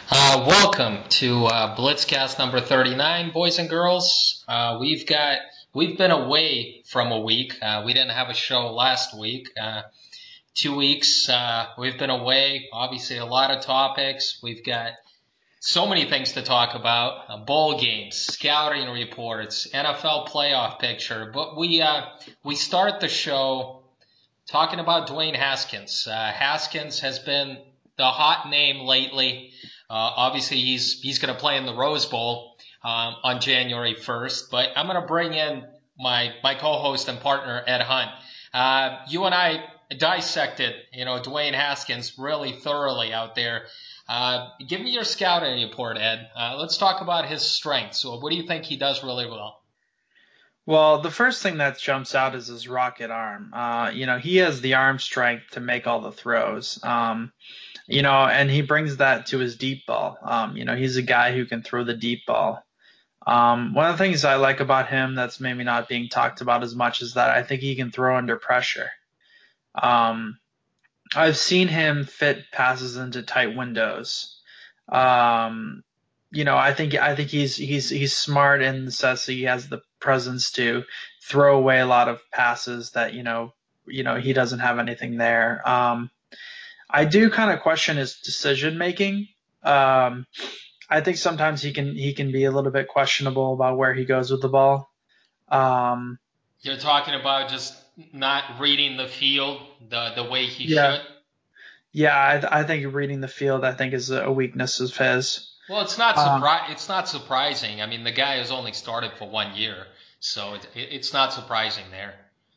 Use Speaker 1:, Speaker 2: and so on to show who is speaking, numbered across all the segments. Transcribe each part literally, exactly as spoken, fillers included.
Speaker 1: Uh, welcome to uh, Blitzcast number thirty-nine, boys and girls. Uh, we've got we've been away from a week. Uh, we didn't have a show last week. Uh, two weeks uh, we've been away. Obviously, a lot of topics. We've got so many things to talk about: uh, bowl games, scouting reports, N F L playoff picture. But we uh, we start the show talking about Dwayne Haskins. Uh, Haskins has been the hot name lately. Uh, obviously, he's he's going to play in the Rose Bowl um, on January first. But I'm going to bring in my my co-host and partner Ed Hunt. Uh, you and I dissected, you know, Dwayne Haskins really thoroughly out there. Uh, give me your scouting report, Ed. Uh, let's talk about his strengths. So, what do you think he does really well?
Speaker 2: Well, the first thing that jumps out is his rocket arm. Uh, you know, he has the arm strength to make all the throws. Um, you know, and he brings that to his deep ball. Um, you know, he's a guy who can throw the deep ball. Um, one of the things I like about him that's maybe not being talked about as much is that I think he can throw under pressure. Um, I've seen him fit passes into tight windows. Um, you know, I think I think he's he's he's smart in the sense that he has the presence to throw away a lot of passes that you know you know he doesn't have anything there. Um, I do kind of question his decision making. Um, I think sometimes he can he can be a little bit questionable about where he goes with the ball. Um,
Speaker 1: You're talking about just not reading the field the the way he
Speaker 2: yeah,
Speaker 1: should.
Speaker 2: yeah, I, I think reading the field I think is a weakness of his.
Speaker 1: Well, it's not
Speaker 2: Um,
Speaker 1: surpri- It's not surprising. I mean, the guy has only started for one year, so it, it, it's not surprising there.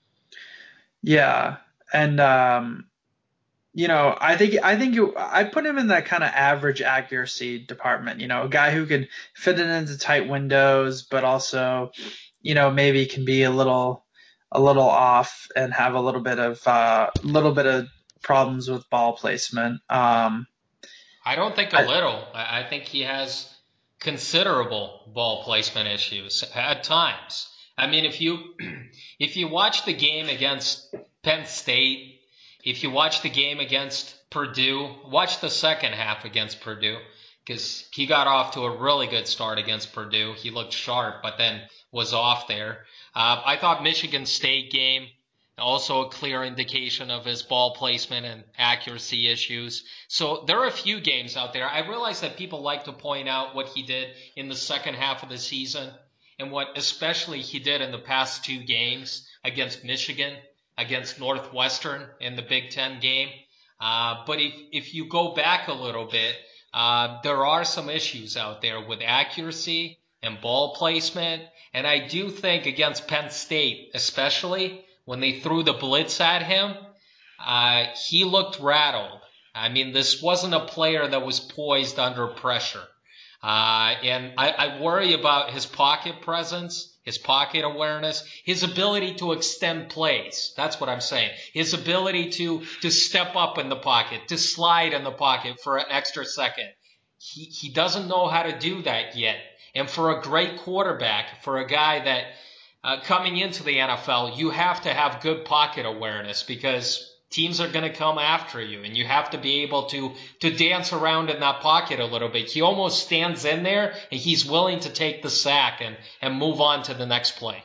Speaker 2: yeah, and um, you know, I think I think you I put him in that kind of average accuracy department. You know, a guy who can fit it into tight windows, but also, you know, maybe can be a little a little off and have a little bit of uh, little bit of problems with ball placement. Um,
Speaker 1: I don't think a
Speaker 2: I,
Speaker 1: little. I, I think he has considerable ball placement issues at times. I mean, if you if you watch the game against Penn State, if you watch the game against Purdue, watch the second half against Purdue because he got off to a really good start against Purdue. He looked sharp, but then was off there. Uh, I thought Michigan State game also a clear indication of his ball placement and accuracy issues. So there are a few games out there. I realize that people like to point out what he did in the second half of the season and what especially he did in the past two games against Michigan, against Northwestern in the Big Ten game. Uh, but if, if you go back a little bit, uh, there are some issues out there with accuracy and ball placement. And I do think against Penn State, especially when they threw the blitz at him, uh, he looked rattled. I mean, this wasn't a player that was poised under pressure. Uh, and I, I worry about his pocket presence, his pocket awareness, his ability to extend plays. That's what I'm saying. His ability to, to step up in the pocket, to slide in the pocket for an extra second. He, he doesn't know how to do that yet. And for a great quarterback, for a guy that uh, coming into the N F L, you have to have good pocket awareness because teams are going to come after you and you have to be able to to dance around in that pocket a little bit. He almost stands in there and he's willing to take the sack and and move on to the next play.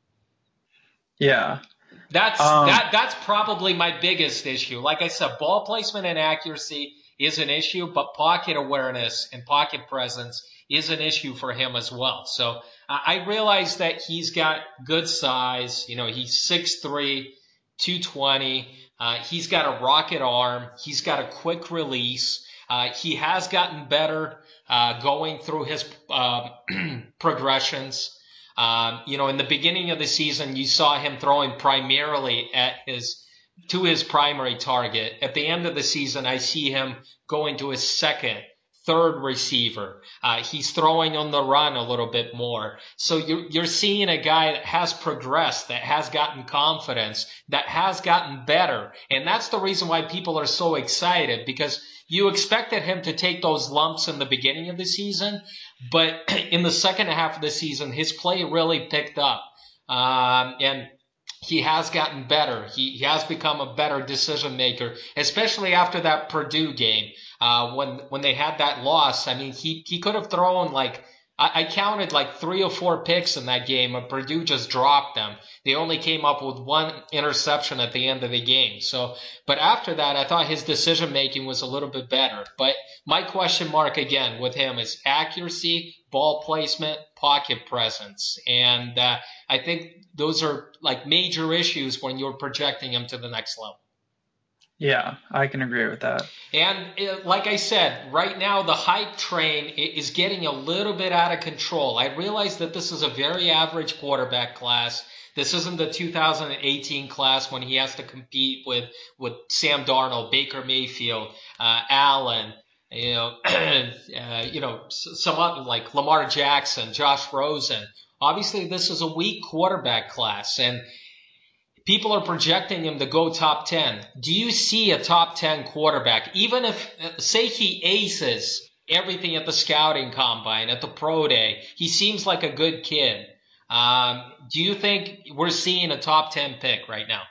Speaker 2: yeah.
Speaker 1: That's
Speaker 2: Um,
Speaker 1: that that's probably my biggest issue. Like I said, ball placement and accuracy is an issue, but pocket awareness and pocket presence is an issue for him as well. So uh, I realize that he's got good size. You know, he's six three, two twenty. Uh, he's got a rocket arm. He's got a quick release. Uh, he has gotten better uh, going through his uh, progressions. Um, you know, in the beginning of the season, you saw him throwing primarily at his to his primary target. At the end of the season, I see him going to his second, third receiver. Uh, he's throwing on the run a little bit more. So you're, you're seeing a guy that has progressed, that has gotten confidence, that has gotten better. And that's the reason why people are so excited because you expected him to take those lumps in the beginning of the season, but in the second half of the season, his play really picked up. Um, and he has gotten better. He, he has become a better decision maker, especially after that Purdue game. Uh, when when they had that loss, I mean, he, he could have thrown like I, I counted like three or four picks in that game, and Purdue just dropped them. They only came up with one interception at the end of the game. So, but after that, I thought his decision making was a little bit better. But my question mark again with him is accuracy, ball placement, pocket presence, and uh, I think those are like major issues when you're projecting him to the next level.
Speaker 2: Yeah, I can agree with that.
Speaker 1: And uh, like I said, right now the hype train is getting a little bit out of control. I realize that this is a very average quarterback class. This isn't the two thousand eighteen class when he has to compete with, with Sam Darnold, Baker Mayfield, uh, Allen, you know, uh, you know, some other like Lamar Jackson, Josh Rosen. Obviously, this is a weak quarterback class, and people are projecting him to go top ten. Do you see a top ten quarterback, even if, uh, say he aces everything at the scouting combine, at the pro day, he seems like a good kid. Um, do you think we're seeing a top ten pick right now?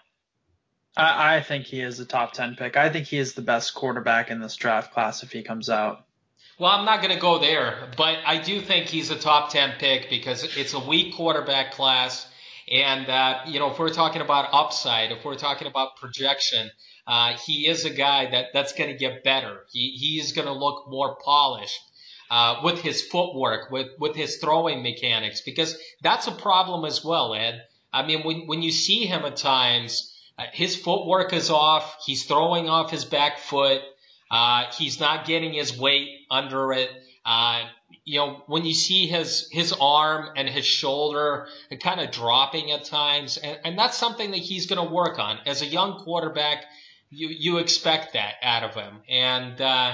Speaker 2: I, I think he is a top ten pick. I think he is the best quarterback in this draft class if he comes out.
Speaker 1: Well, I'm not going to go there, but I do think he's a top ten pick because it's a weak quarterback class. And, uh, you know, if we're talking about upside, if we're talking about projection, uh, he is a guy that, that's going to get better. He, he is going to look more polished. Uh, with his footwork, with, with his throwing mechanics, because that's a problem as well, Ed. I mean, when, when you see him at times, uh, his footwork is off. He's throwing off his back foot. Uh, he's not getting his weight under it. Uh, you know, when you see his, his arm and his shoulder kind of dropping at times, and, and that's something that he's going to work on. As a young quarterback, you, you expect that out of him. And, uh,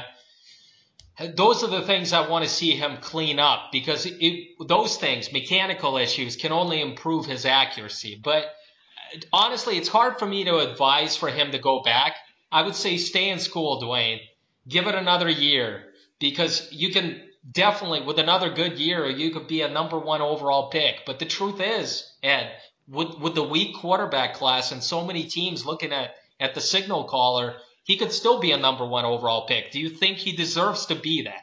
Speaker 1: those are the things I want to see him clean up because it, those things, mechanical issues, can only improve his accuracy. But honestly, it's hard for me to advise for him to go back. I would say stay in school, Dwayne. Give it another year because you can definitely, with another good year, you could be a number one overall pick. But the truth is, Ed, with, with the weak quarterback class and so many teams looking at, at the signal caller, he could still be a number one overall pick. Do you think he deserves to be that?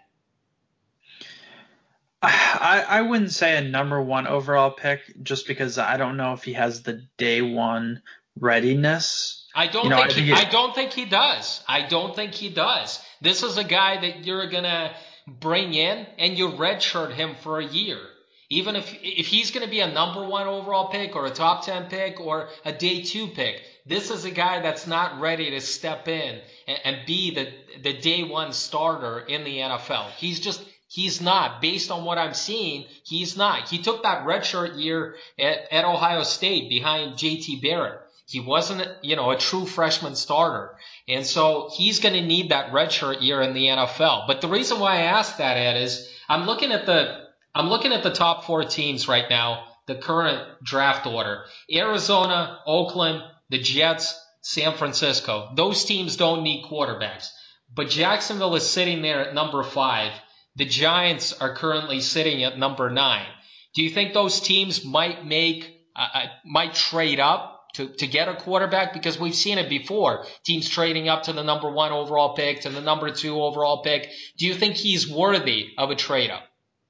Speaker 2: I, I wouldn't say a number one overall pick just because I don't know if he has the day one readiness.
Speaker 1: I
Speaker 2: You
Speaker 1: don't
Speaker 2: know,
Speaker 1: think
Speaker 2: I
Speaker 1: he,
Speaker 2: think
Speaker 1: I
Speaker 2: it,
Speaker 1: don't think he does. I don't think he does. This is a guy that you're gonna bring in and you redshirt him for a year. Even if if he's gonna be a number one overall pick or a top ten pick or a day two pick, this is a guy that's not ready to step in and, and be the the day one starter in the N F L. He's just he's not. Based on what I'm seeing, he's not. He took that redshirt year at, at Ohio State behind J T Barrett. He wasn't, you know, a true freshman starter. And so he's going to need that redshirt year in the N F L. But the reason why I asked that, Ed, is I'm looking at the, I'm looking at the top four teams right now, the current draft order. Arizona, Oakland, the Jets, San Francisco. Those teams don't need quarterbacks. But Jacksonville is sitting there at number five. The Giants are currently sitting at number nine. Do you think those teams might make, uh, might trade up to, to get a quarterback? Because we've seen it before. Teams trading up to the number one overall pick, to the number two overall pick. Do you think he's worthy of a trade up?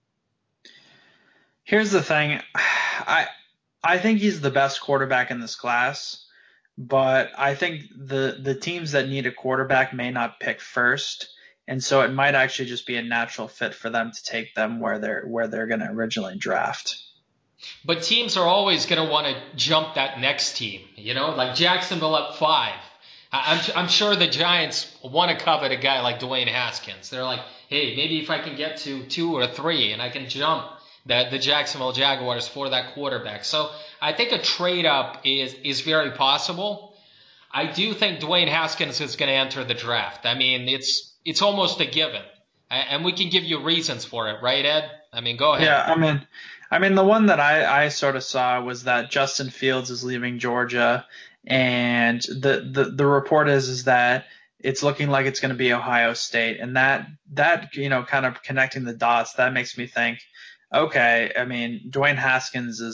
Speaker 2: here's the thing. I I think he's the best quarterback in this class, but I think the the teams that need a quarterback may not pick first, and so it might actually just be a natural fit for them to take them where they're where they're going to originally draft.
Speaker 1: But teams are always going to want to jump that next team, you know, like Jacksonville at five. I- I'm, I'm sure the Giants want to covet a guy like Dwayne Haskins. They're like, hey, maybe if I can get to two or three and I can jump the, the Jacksonville Jaguars for that quarterback. So I think a trade up is, is very possible. I do think Dwayne Haskins is going to enter the draft. I mean, it's, it's almost a given. And we can give you reasons for it, right, Ed? I mean, go ahead.
Speaker 2: Yeah, I mean, I mean the one that I I sort of saw was that Justin Fields is leaving Georgia, and the the the report is is that it's looking like it's going to be Ohio State, and that that you know kind of connecting the dots that makes me think, okay, I mean Dwayne Haskins is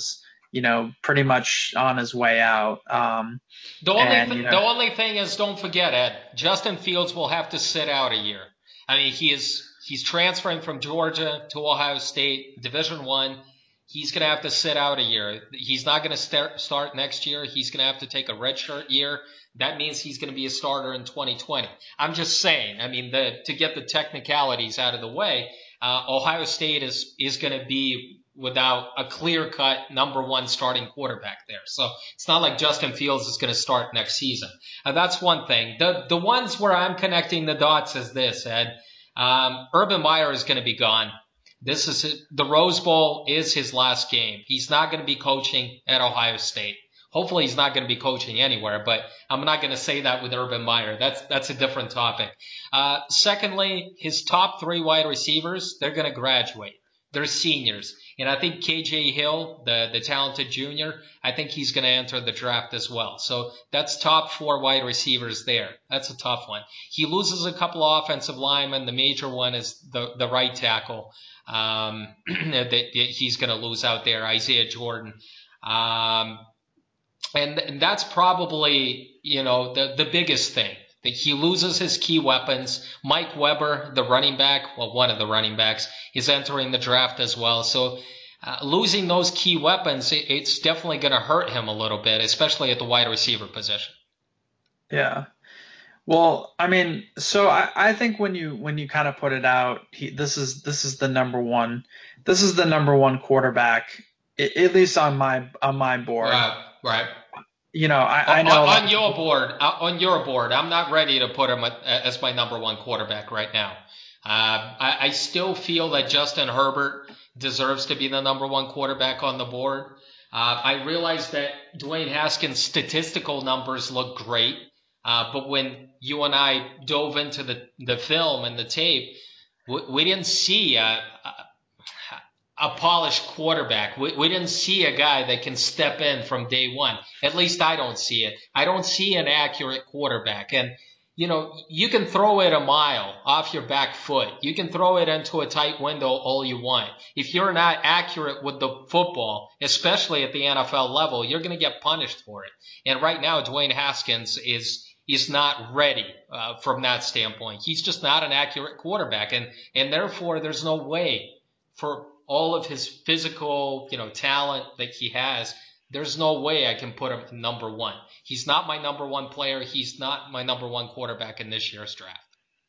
Speaker 2: you know, pretty much on his way out. Um,
Speaker 1: The only
Speaker 2: and,
Speaker 1: th-
Speaker 2: you
Speaker 1: the
Speaker 2: know,
Speaker 1: only thing is, don't forget, Ed. Justin Fields will have to sit out a year. I mean, he is he's transferring from Georgia to Ohio State, Division One. He's going to have to sit out a year. He's not going to start start next year. He's going to have to take a redshirt year. That means he's going to be a starter in twenty twenty. I'm just saying. I mean, the, to get the technicalities out of the way, uh, Ohio State is is going to be without a clear-cut number one starting quarterback there. So it's not like Justin Fields is going to start next season. Uh, that's one thing. The the ones where I'm connecting the dots is this, Ed. Um, Urban Meyer is going to be gone. This is the Rose Bowl is his last game. He's not going to be coaching at Ohio State. Hopefully he's not going to be coaching anywhere, but I'm not going to say that with Urban Meyer. That's that's a different topic. Uh, secondly, his top three wide receivers, they're going to graduate. They're seniors. And I think K J Hill, the, the talented junior, I think he's going to enter the draft as well. So that's top four wide receivers there. That's a tough one. He loses a couple of offensive linemen. The major one is the, the right tackle um, that, that he's going to lose out there, Isaiah Jordan. Um, and, and that's probably, you know, the, the biggest thing. That he loses his key weapons. Mike Weber, the running back, well, one of the running backs, is entering the draft as well. So uh, losing those key weapons, it, it's definitely going to hurt him a little bit, especially at the wide receiver position.
Speaker 2: yeah. Well, I mean, so I, I think when you when you kind of put it out, he, this is this is the number one, this is the number one quarterback, i- at least on my on my board.
Speaker 1: Right, right.
Speaker 2: You know,
Speaker 1: On,
Speaker 2: I, I know a lot
Speaker 1: on
Speaker 2: of
Speaker 1: your
Speaker 2: people.
Speaker 1: board, uh, on your board, I'm not ready to put him as my number one quarterback right now. Uh, I, I still feel that Justin Herbert deserves to be the number one quarterback on the board. Uh, I realize that Dwayne Haskins' statistical numbers look great, uh, but when you and I dove into the, the film and the tape, we, we didn't see a, a polished quarterback. We, we didn't see a guy that can step in from day one. At least I don't see it. I don't see an accurate quarterback. And, you know, you can throw it a mile off your back foot. You can throw it into a tight window all you want. If you're not accurate with the football, especially at the N F L level, you're going to get punished for it. And right now, Dwayne Haskins is is not ready uh, from that standpoint. He's just not an accurate quarterback. And, and therefore, there's no way for all of his physical, you know, talent that he has, there's no way I can put him number one. He's not my number one player. He's not my number one quarterback in this year's draft.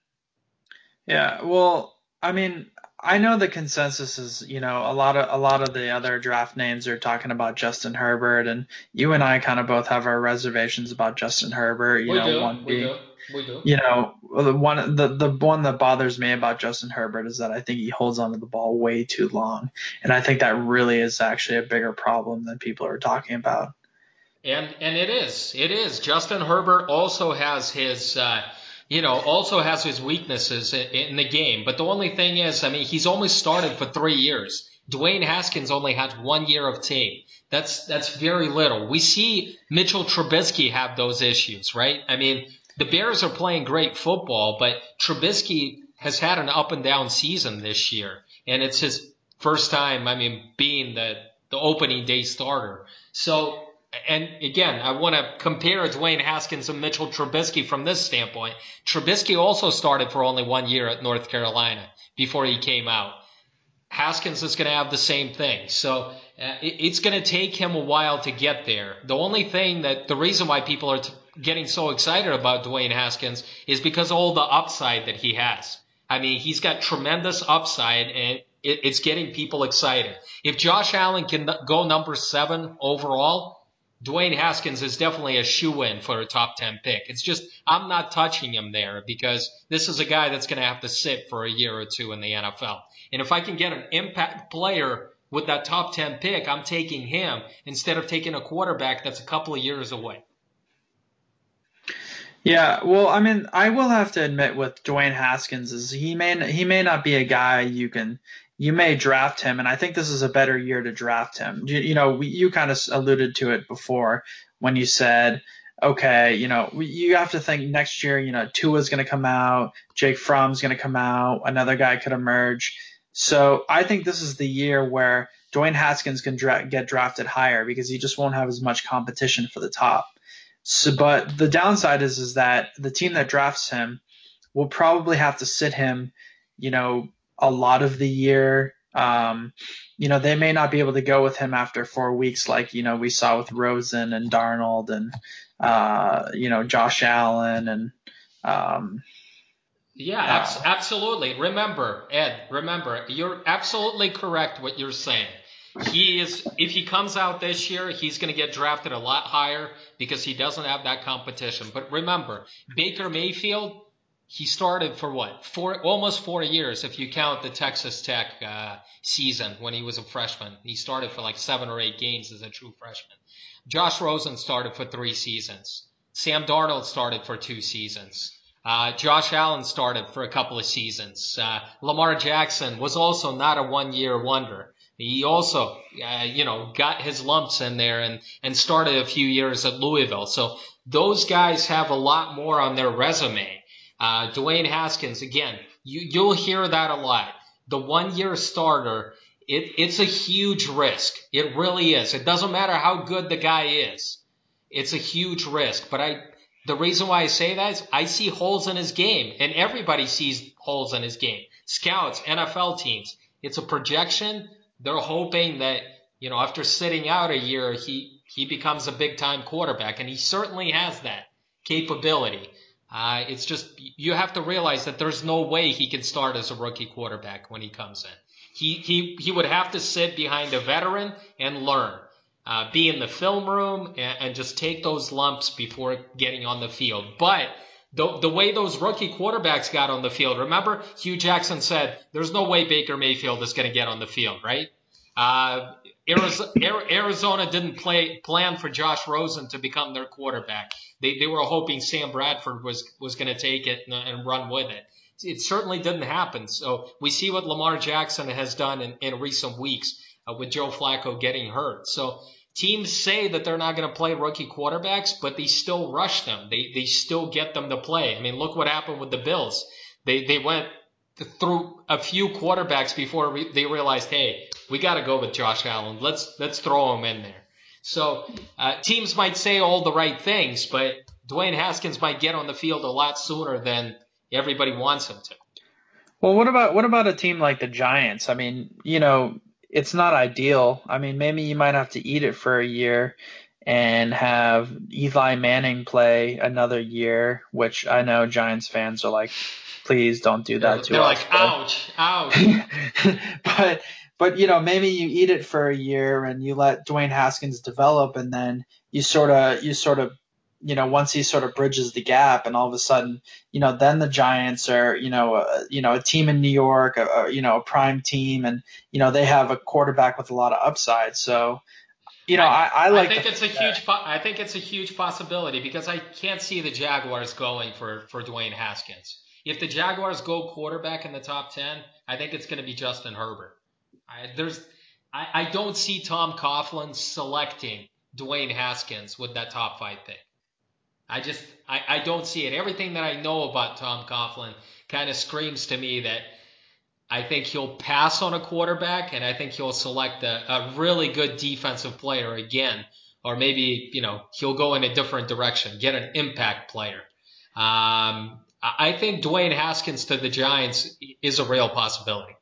Speaker 2: Yeah, well, I mean, I know the consensus is, you know, a lot of a lot of the other draft names are talking about Justin Herbert, and you and I kind of both have our reservations about Justin Herbert. You
Speaker 1: We
Speaker 2: know,
Speaker 1: do,
Speaker 2: one
Speaker 1: we
Speaker 2: being,
Speaker 1: do, we do.
Speaker 2: you know, well, the one the the one that bothers me about Justin Herbert is that I think he holds onto the ball way too long, and I think that really is actually a bigger problem than people are talking about.
Speaker 1: And and it is, it is. Justin Herbert also has his, uh, you know, also has his weaknesses in, in the game. But the only thing is, I mean, he's only started for three years. Dwayne Haskins only had one year of tape. That's that's very little. We see Mitchell Trubisky have those issues, right? I mean, the Bears are playing great football, but Trubisky has had an up and down season this year, and it's his first time, I mean, being the the opening day starter. So and again, I want to compare Dwayne Haskins and Mitchell Trubisky from this standpoint. Trubisky also started for only one year at North Carolina before he came out. Haskins is going to have the same thing. So uh, it, it's going to take him a while to get there. The only thing that the reason why people are t- getting so excited about Dwayne Haskins is because of all the upside that he has. I mean, he's got tremendous upside, and it, it's getting people excited. If Josh Allen can go number seven overall, Dwayne Haskins is definitely a shoe-in for a top ten pick. It's just I'm not touching him there because this is a guy that's going to have to sit for a year or two in the N F L. And if I can get an impact player with that top ten pick, I'm taking him instead of taking a quarterback that's a couple of years away.
Speaker 2: Yeah, well, I mean, I will have to admit with Dwayne Haskins is he may he may not be a guy you can you may draft him, and I think this is a better year to draft him. You, you know, we, you kind of alluded to it before when you said, okay, you know, we, you have to think next year, you know, Tua's going to come out, Jake Fromm's going to come out, another guy could emerge. So I think this is the year where Dwayne Haskins can dra- get drafted higher because he just won't have as much competition for the top. So, but the downside is is that the team that drafts him will probably have to sit him, you know, a lot of the year. Um, you know, they may not be able to go with him after four weeks, like you know we saw with Rosen and Darnold and uh, you know Josh Allen and um,
Speaker 1: Yeah, abs-
Speaker 2: uh,
Speaker 1: absolutely. Remember, Ed, remember, you're absolutely correct what you're saying. He is, if he comes out this year, he's going to get drafted a lot higher because he doesn't have that competition. But remember, Baker Mayfield, he started for what? Four, almost four years if you count the Texas Tech uh, season when he was a freshman. He started for like seven or eight games as a true freshman. Josh Rosen started for three seasons. Sam Darnold started for two seasons. Uh, Josh Allen started for a couple of seasons. Uh, Lamar Jackson was also not a one-year wonder. He also, uh, you know, got his lumps in there and, and started a few years at Louisville. So those guys have a lot more on their resume. Uh, Dwayne Haskins, again, you, you'll hear that a lot. The one-year starter, it, it's a huge risk. It really is. It doesn't matter how good the guy is. It's a huge risk. But I, the reason why I say that is I see holes in his game, and everybody sees holes in his game. Scouts, N F L teams. It's a projection. They're hoping that, you know, after sitting out a year, he, he becomes a big time quarterback, and he certainly has that capability. Uh, it's just, you have to realize that there's no way he can start as a rookie quarterback when he comes in. He, he, he would have to sit behind a veteran and learn. Uh, be in the film room and, and just take those lumps before getting on the field. But the, the way those rookie quarterbacks got on the field, remember Hugh Jackson said, there's no way Baker Mayfield is going to get on the field, right? Uh, Arizona, Arizona didn't play, plan for Josh Rosen to become their quarterback. They, they were hoping Sam Bradford was, was going to take it and, and run with it. It certainly didn't happen. So we see what Lamar Jackson has done in, in recent weeks. Uh, with Joe Flacco getting hurt. So teams say that they're not going to play rookie quarterbacks, but they still rush them. They they still get them to play. I mean, look what happened with the Bills. They they went through a few quarterbacks before re- they realized, hey, we got to go with Josh Allen. Let's let's throw him in there. So uh, teams might say all the right things, but Dwayne Haskins might get on the field a lot sooner than everybody wants him to.
Speaker 2: Well, what about what about a team like the Giants? I mean, you know, it's not ideal. I mean, maybe you might have to eat it for a year and have Eli Manning play another year, which I know Giants fans are like, please don't do
Speaker 1: They're
Speaker 2: that to
Speaker 1: they're
Speaker 2: us.
Speaker 1: like,
Speaker 2: But
Speaker 1: ouch, ouch.
Speaker 2: but but you know, maybe you eat it for a year and you let Dwayne Haskins develop, and then you sort of you sort of you know once he sort of bridges the gap, and all of a sudden you know then the Giants are you know a, you know a team in New York, a, a, you know a prime team, and you know they have a quarterback with a lot of upside. So you know
Speaker 1: I
Speaker 2: I, I
Speaker 1: I
Speaker 2: like the
Speaker 1: think it's a huge po- I think it's a huge possibility because I can't see the Jaguars going for for Dwayne Haskins. If the Jaguars go quarterback in the top ten, I think it's going to be Justin Herbert. I, there's I, I don't see Tom Coughlin selecting Dwayne Haskins with that top five pick. I just I, I don't see it. Everything that I know about Tom Coughlin kind of screams to me that I think he'll pass on a quarterback, and I think he'll select a, a really good defensive player again, or maybe you know he'll go in a different direction, get an impact player. Um, I I think Dwayne Haskins to the Giants is a real possibility.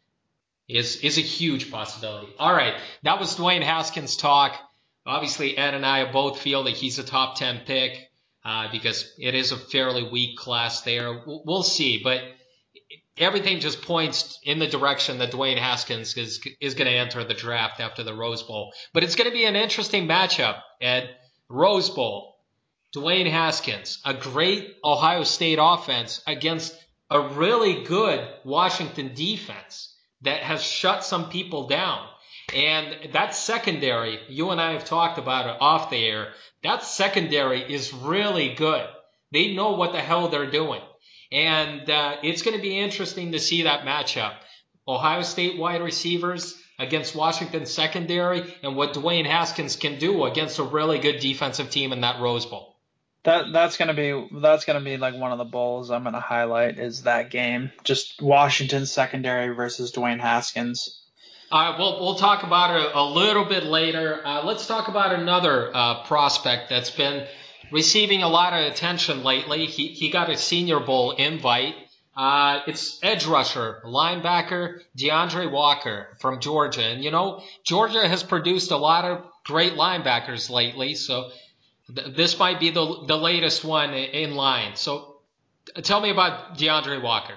Speaker 1: Is is a huge possibility. All right, that was Dwayne Haskins talk. Obviously, Ed and I both feel that he's a top ten pick uh, because it is a fairly weak class there. We'll, we'll see, but everything just points in the direction that Dwayne Haskins is is going to enter the draft after the Rose Bowl. But it's going to be an interesting matchup, Ed. Rose Bowl, Dwayne Haskins, a great Ohio State offense against a really good Washington defense that has shut some people down. And that secondary, you and I have talked about it off the air, that secondary is really good. They know what the hell they're doing. And uh, it's going to be interesting to see that matchup. Ohio State wide receivers against Washington secondary and what Dwayne Haskins can do against a really good defensive team in that Rose Bowl.
Speaker 2: That that's gonna be that's gonna be like one of the bowls I'm gonna highlight is that game. Just Washington secondary versus Dwayne Haskins.
Speaker 1: All right, we'll, we'll talk about it a little bit later. Uh, let's talk about another uh, prospect that's been receiving a lot of attention lately. He, he got a Senior Bowl invite. Uh, it's edge rusher, linebacker DeAndre Walker from Georgia. And, you know, Georgia has produced a lot of great linebackers lately, so th- this might be the, the latest one in line. So tell me about DeAndre Walker.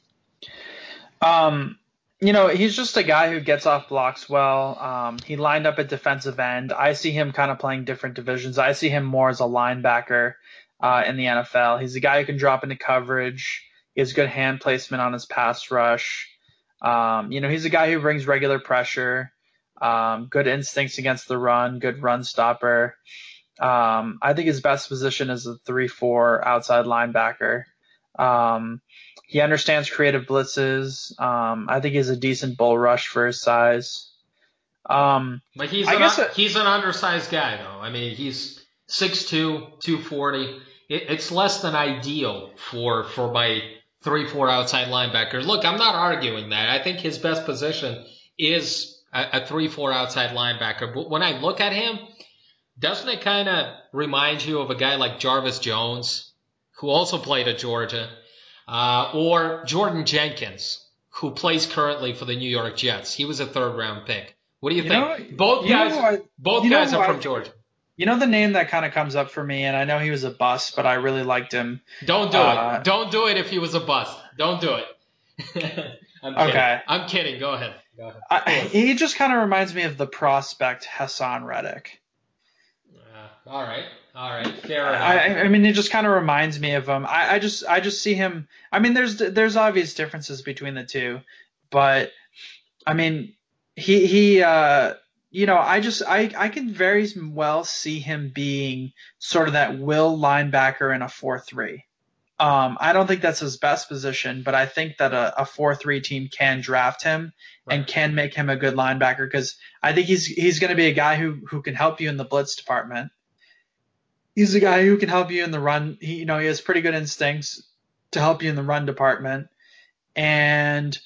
Speaker 2: Um, you know, he's just a guy who gets off blocks well. Um, he lined up at defensive end. I see him kind of playing different divisions. I see him more as a linebacker uh, in the N F L. He's a guy who can drop into coverage. He has good hand placement on his pass rush. Um, you know, he's a guy who brings regular pressure, um, good instincts against the run, good run stopper. Um, I think his best position is a three four outside linebacker. Um, he understands creative blitzes. Um, I think he's a decent bull rush for his size. Um,
Speaker 1: But he's
Speaker 2: I
Speaker 1: an
Speaker 2: guess it,
Speaker 1: he's an undersized guy though. I mean, he's six two, two forty. It, it's less than ideal for for my three four outside linebacker. Look, I'm not arguing that. I think his best position is a, a three four outside linebacker. But when I look at him, doesn't it kind of remind you of a guy like Jarvis Jones, who also played at Georgia, uh, or Jordan Jenkins, who plays currently for the New York Jets? He was a third round pick. What do you
Speaker 2: you
Speaker 1: think?
Speaker 2: know,
Speaker 1: Both
Speaker 2: you know
Speaker 1: guys,
Speaker 2: who I,
Speaker 1: both
Speaker 2: you know
Speaker 1: guys
Speaker 2: who
Speaker 1: are
Speaker 2: I,
Speaker 1: from Georgia.
Speaker 2: you know the name that kind of comes up for me, and I know he was a bust, but I really liked him.
Speaker 1: Don't do it.
Speaker 2: Uh,
Speaker 1: Don't do it if he was a bust. Don't do it. I'm kidding.
Speaker 2: okay,
Speaker 1: I'm kidding. Go ahead. Go ahead.
Speaker 2: I, he just kind of reminds me of the prospect Hassan Reddick.
Speaker 1: Uh, all right. All right. Fair enough.
Speaker 2: I, I mean, it just kind of reminds me of him. I, I just, I just see him. I mean, there's, there's obvious differences between the two, but I mean, he, he, uh, you know, I just, I, I can very well see him being sort of that will linebacker in a four three. Um, I don't think that's his best position, but I think that a, a four three team can draft him
Speaker 1: Right.
Speaker 2: and can make him a good linebacker because I think he's, he's going to be a guy who, who can help you in the blitz department. He's a guy who can help you in the run. He, you know, he has pretty good instincts to help you in the run department, and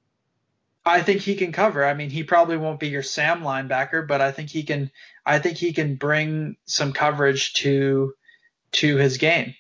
Speaker 2: I think he can cover. I mean, he probably won't be your Sam linebacker, but I think he can. I think he can bring some coverage to to his game.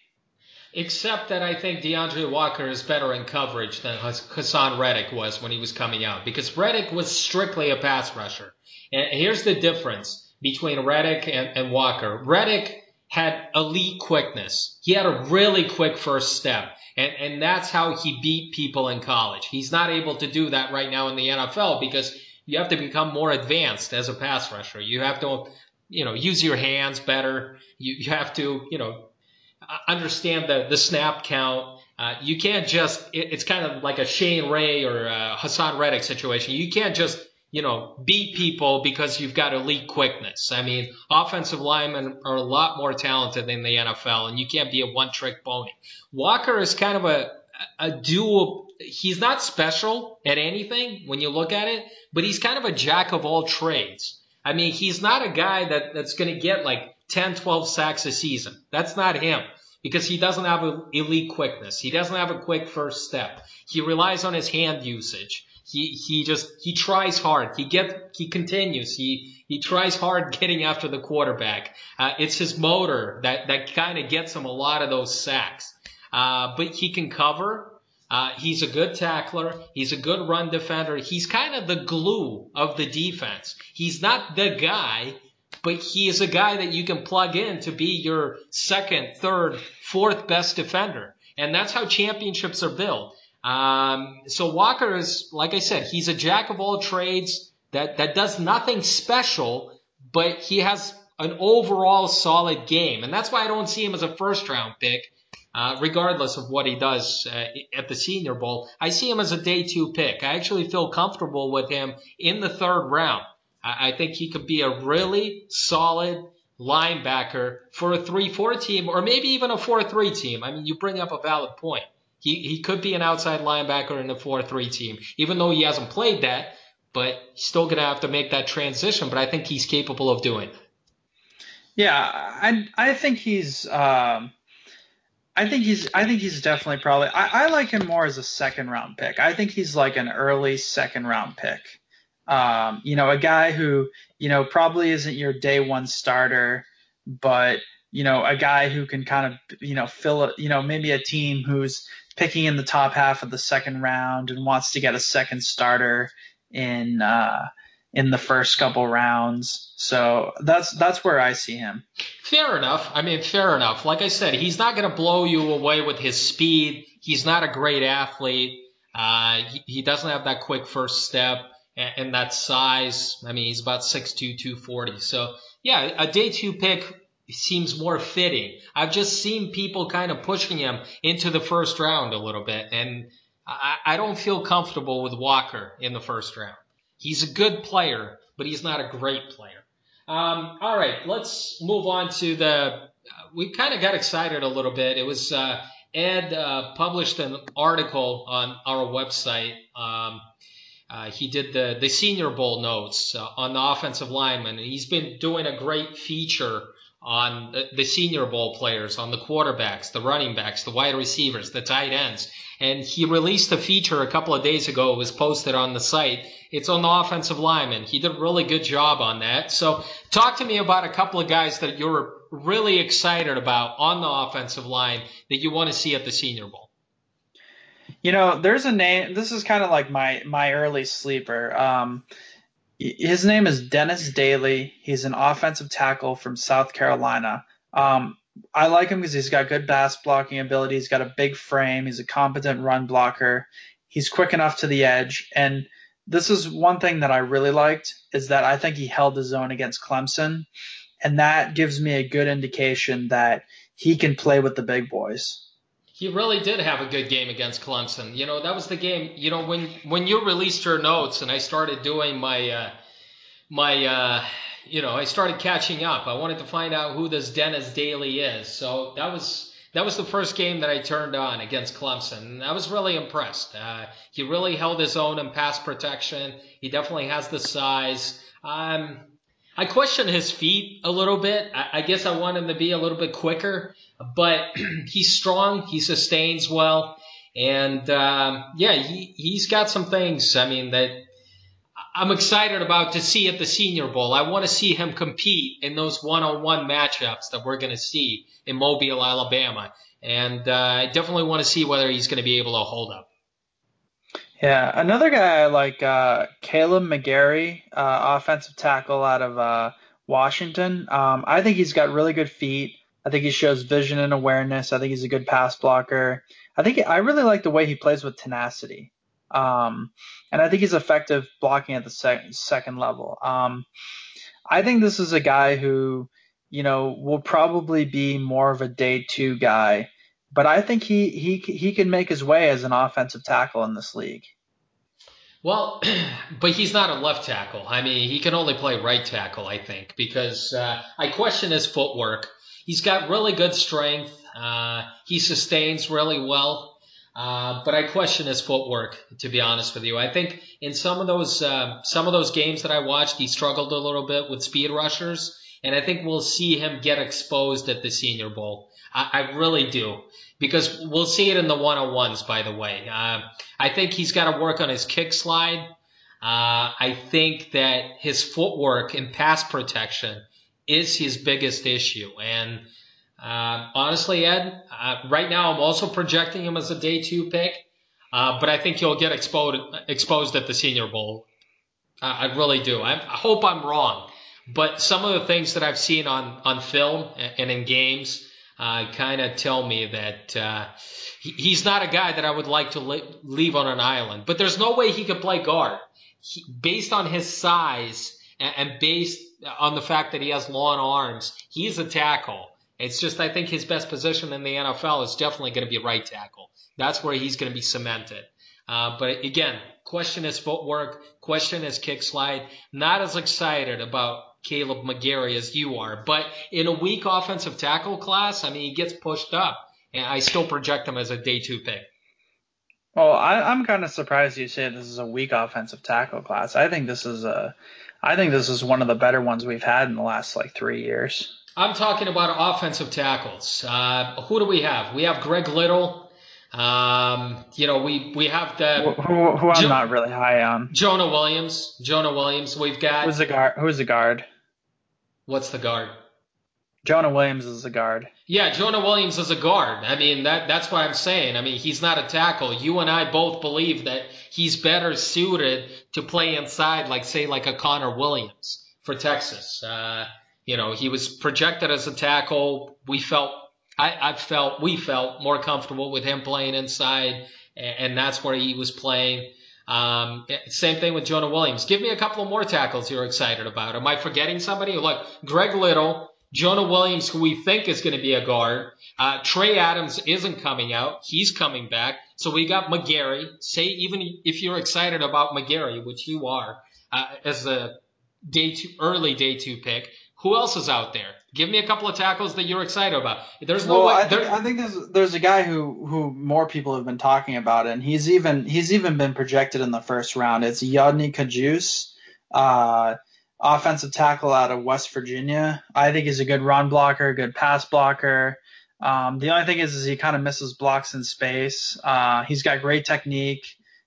Speaker 1: Except that I think DeAndre Walker is better in coverage than Hassan Reddick was when he was coming out, because Reddick was strictly a pass rusher. And here's the difference between Reddick and, and Walker. Reddick had elite quickness. He had a really quick first step. And, and that's how he beat people in college. He's not able to do that right now in the N F L because you have to become more advanced as a pass rusher. You have to, you know, use your hands better. You, you have to, you know, understand the, the snap count. Uh, you can't just, it, it's kind of like a Shane Ray or a Hassan Reddick situation. You can't just, you know, beat people because you've got elite quickness. I mean, offensive linemen are a lot more talented in the N F L, and you can't be a one-trick pony. Walker is kind of a, a dual, he's not special at anything when you look at it, but he's kind of a jack of all trades. I mean, he's not a guy that, that's going to get like ten, twelve sacks a season. That's not him because he doesn't have elite quickness. He doesn't have a quick first step. He relies on his hand usage. He he just he tries hard. He get he continues. He he tries hard getting after the quarterback. Uh, it's his motor that that kind of gets him a lot of those sacks. Uh, but he can cover. Uh, he's a good tackler. He's a good run defender. He's kind of the glue of the defense. He's not the guy, but he is a guy that you can plug in to be your second, third, fourth best defender. And that's how championships are built. Um, so Walker is, like I said, he's a jack of all trades that, that does nothing special, but he has an overall solid game. And that's why I don't see him as a first round pick, uh, regardless of what he does uh, at the Senior Bowl. I see him as a day two pick. I actually feel comfortable with him in the third round. I think he could be a really solid linebacker for a three four team or maybe even a four three team. I mean, you bring up a valid point. He he could be an outside linebacker in a four three team, even though he hasn't played that, but he's still going to have to make that transition. But I think he's capable of doing it.
Speaker 2: Yeah, I I think he's um, I think he's I think he's definitely probably I, I like him more as a second round pick. I think he's like an early second round pick. Um, you know, a guy who, you know, probably isn't your day one starter, but, you know, a guy who can kind of, you know, fill it, you know, maybe a team who's picking in the top half of the second round and wants to get a second starter in, uh, in the first couple rounds. So that's, that's where I see him.
Speaker 1: Fair enough. I mean, fair enough. Like I said, he's not going to blow you away with his speed. He's not a great athlete. Uh, he, he doesn't have that quick first step and, and that size. I mean, he's about six two, two forty. So, yeah, a day two pick seems more fitting. I've just seen people kind of pushing him into the first round a little bit, and I, I don't feel comfortable with Walker in the first round. He's a good player, but he's not a great player. Um, all right, let's move on to the. Uh, we kind of got excited a little bit. It was uh, Ed uh, published an article on our website. Um, uh, he did the the Senior Bowl notes uh, on the offensive lineman. He's been doing a great feature on the, the Senior Bowl players, on the quarterbacks, the running backs, the wide receivers, the tight ends. And he released a feature a couple of days ago. It was posted on the site. It's on the offensive lineman. He did a really good job on that. So talk to me about a couple of guys that you're really excited about on the offensive line that you want to see at the Senior Bowl.
Speaker 2: You know, there's a name. This is kind of like my my early sleeper. Um, his name is Dennis Daly. He's an offensive tackle from South Carolina. Um, I like him because he's got good pass blocking ability. He's got a big frame. He's a competent run blocker. He's quick enough to the edge. And this is one thing that I really liked is that I think he held his own against Clemson. And that gives me a good indication that he can play with the big boys.
Speaker 1: He really did have a good game against Clemson. You know, that was the game, you know, when when you released your notes and I started doing my, uh, my uh, you know, I started catching up. I wanted to find out who this Dennis Daly is. So that was that was the first game that I turned on against Clemson. And I was really impressed. Uh, he really held his own in pass protection. He definitely has the size. Um, I question his feet a little bit. I, I guess I want him to be a little bit quicker, but he's strong. He sustains well. And, um, yeah, he, he's got some things, I mean, that I'm excited about to see at the Senior Bowl. I want to see him compete in those one-on-one matchups that we're going to see in Mobile, Alabama. And uh, I definitely want to see whether he's going to be able to hold up.
Speaker 2: Yeah, another guy I like, uh, Caleb McGarry, uh, offensive tackle out of uh, Washington. Um, I think he's got really good feet. I think he shows vision and awareness. I think he's a good pass blocker. I think I really like the way he plays with tenacity. Um, and I think he's effective blocking at the sec- second level. Um, I think this is a guy who, you know, will probably be more of a day two guy, but I think he he he can make his way as an offensive tackle in this league.
Speaker 1: Well, but he's not a left tackle. I mean, he can only play right tackle, I think, because uh, I question his footwork. He's got really good strength. Uh, he sustains really well. Uh, but I question his footwork, to be honest with you. I think in some of those uh, some of those games that I watched, he struggled a little bit with speed rushers, and I think we'll see him get exposed at the Senior Bowl. I, I really do, because we'll see it in the one-on-ones. By the way, uh, I think he's got to work on his kick slide. Uh, I think that his footwork and pass protection is his biggest issue, and uh, honestly, Ed, uh, right now I'm also projecting him as a day two pick, uh, but I think he'll get exposed exposed at the Senior Bowl. Uh, I really do. I, I hope I'm wrong, but some of the things that I've seen on on film and in games uh, kind of tell me that uh, he, he's not a guy that I would like to li- leave on an island. But there's no way he could play guard, he, based on his size and, and based on the fact that he has long arms. He's a tackle. It's just I think his best position in the N F L is definitely going to be right tackle. That's where he's going to be cemented. Uh, but again, question his footwork, question his kick slide. Not as excited about Caleb McGarry as you are. But in a weak offensive tackle class, I mean, he gets pushed up. And I still project him as a day two pick.
Speaker 2: Well, I, I'm kind of surprised you say this is a weak offensive tackle class. I think this is a, I think this is one of the better ones we've had in the last like three years.
Speaker 1: I'm talking about offensive tackles. Uh, who do we have? We have Greg Little. Um, you know, we we have
Speaker 2: Who,
Speaker 1: the
Speaker 2: who, who I'm
Speaker 1: jo-
Speaker 2: not really high on.
Speaker 1: Jonah Williams. Jonah Williams. We've got
Speaker 2: Who's the guard? Who's the guard?
Speaker 1: what's the guard?
Speaker 2: Jonah Williams is the guard.
Speaker 1: Yeah, Jonah Williams is a guard. I mean, that that's what I'm saying. I mean, he's not a tackle. You and I both believe that he's better suited to play inside, like say, like a Connor Williams for Texas. Uh, you know, he was projected as a tackle. We felt, I, I felt, we felt more comfortable with him playing inside, and, and that's where he was playing. Um, same thing with Jonah Williams. Give me a couple of more tackles you're excited about. Am I forgetting somebody? Look, Greg Little. Jonah Williams, who we think is going to be a guard. Uh, Trey Adams isn't coming out. He's coming back. So we got McGarry. Say, even if you're excited about McGarry, which you are, uh, as a day two, early day two pick, who else is out there? Give me a couple of tackles that you're excited about. There's no
Speaker 2: Well,
Speaker 1: way.
Speaker 2: I think
Speaker 1: There,
Speaker 2: I think there's there's a guy who who more people have been talking about, and he's even he's even been projected in the first round. It's Yodny Kajus, uh, offensive tackle out of West Virginia. I think he's a good run blocker, good pass blocker. Um, the only thing is, is he kind of misses blocks in space. Uh, he's got great technique.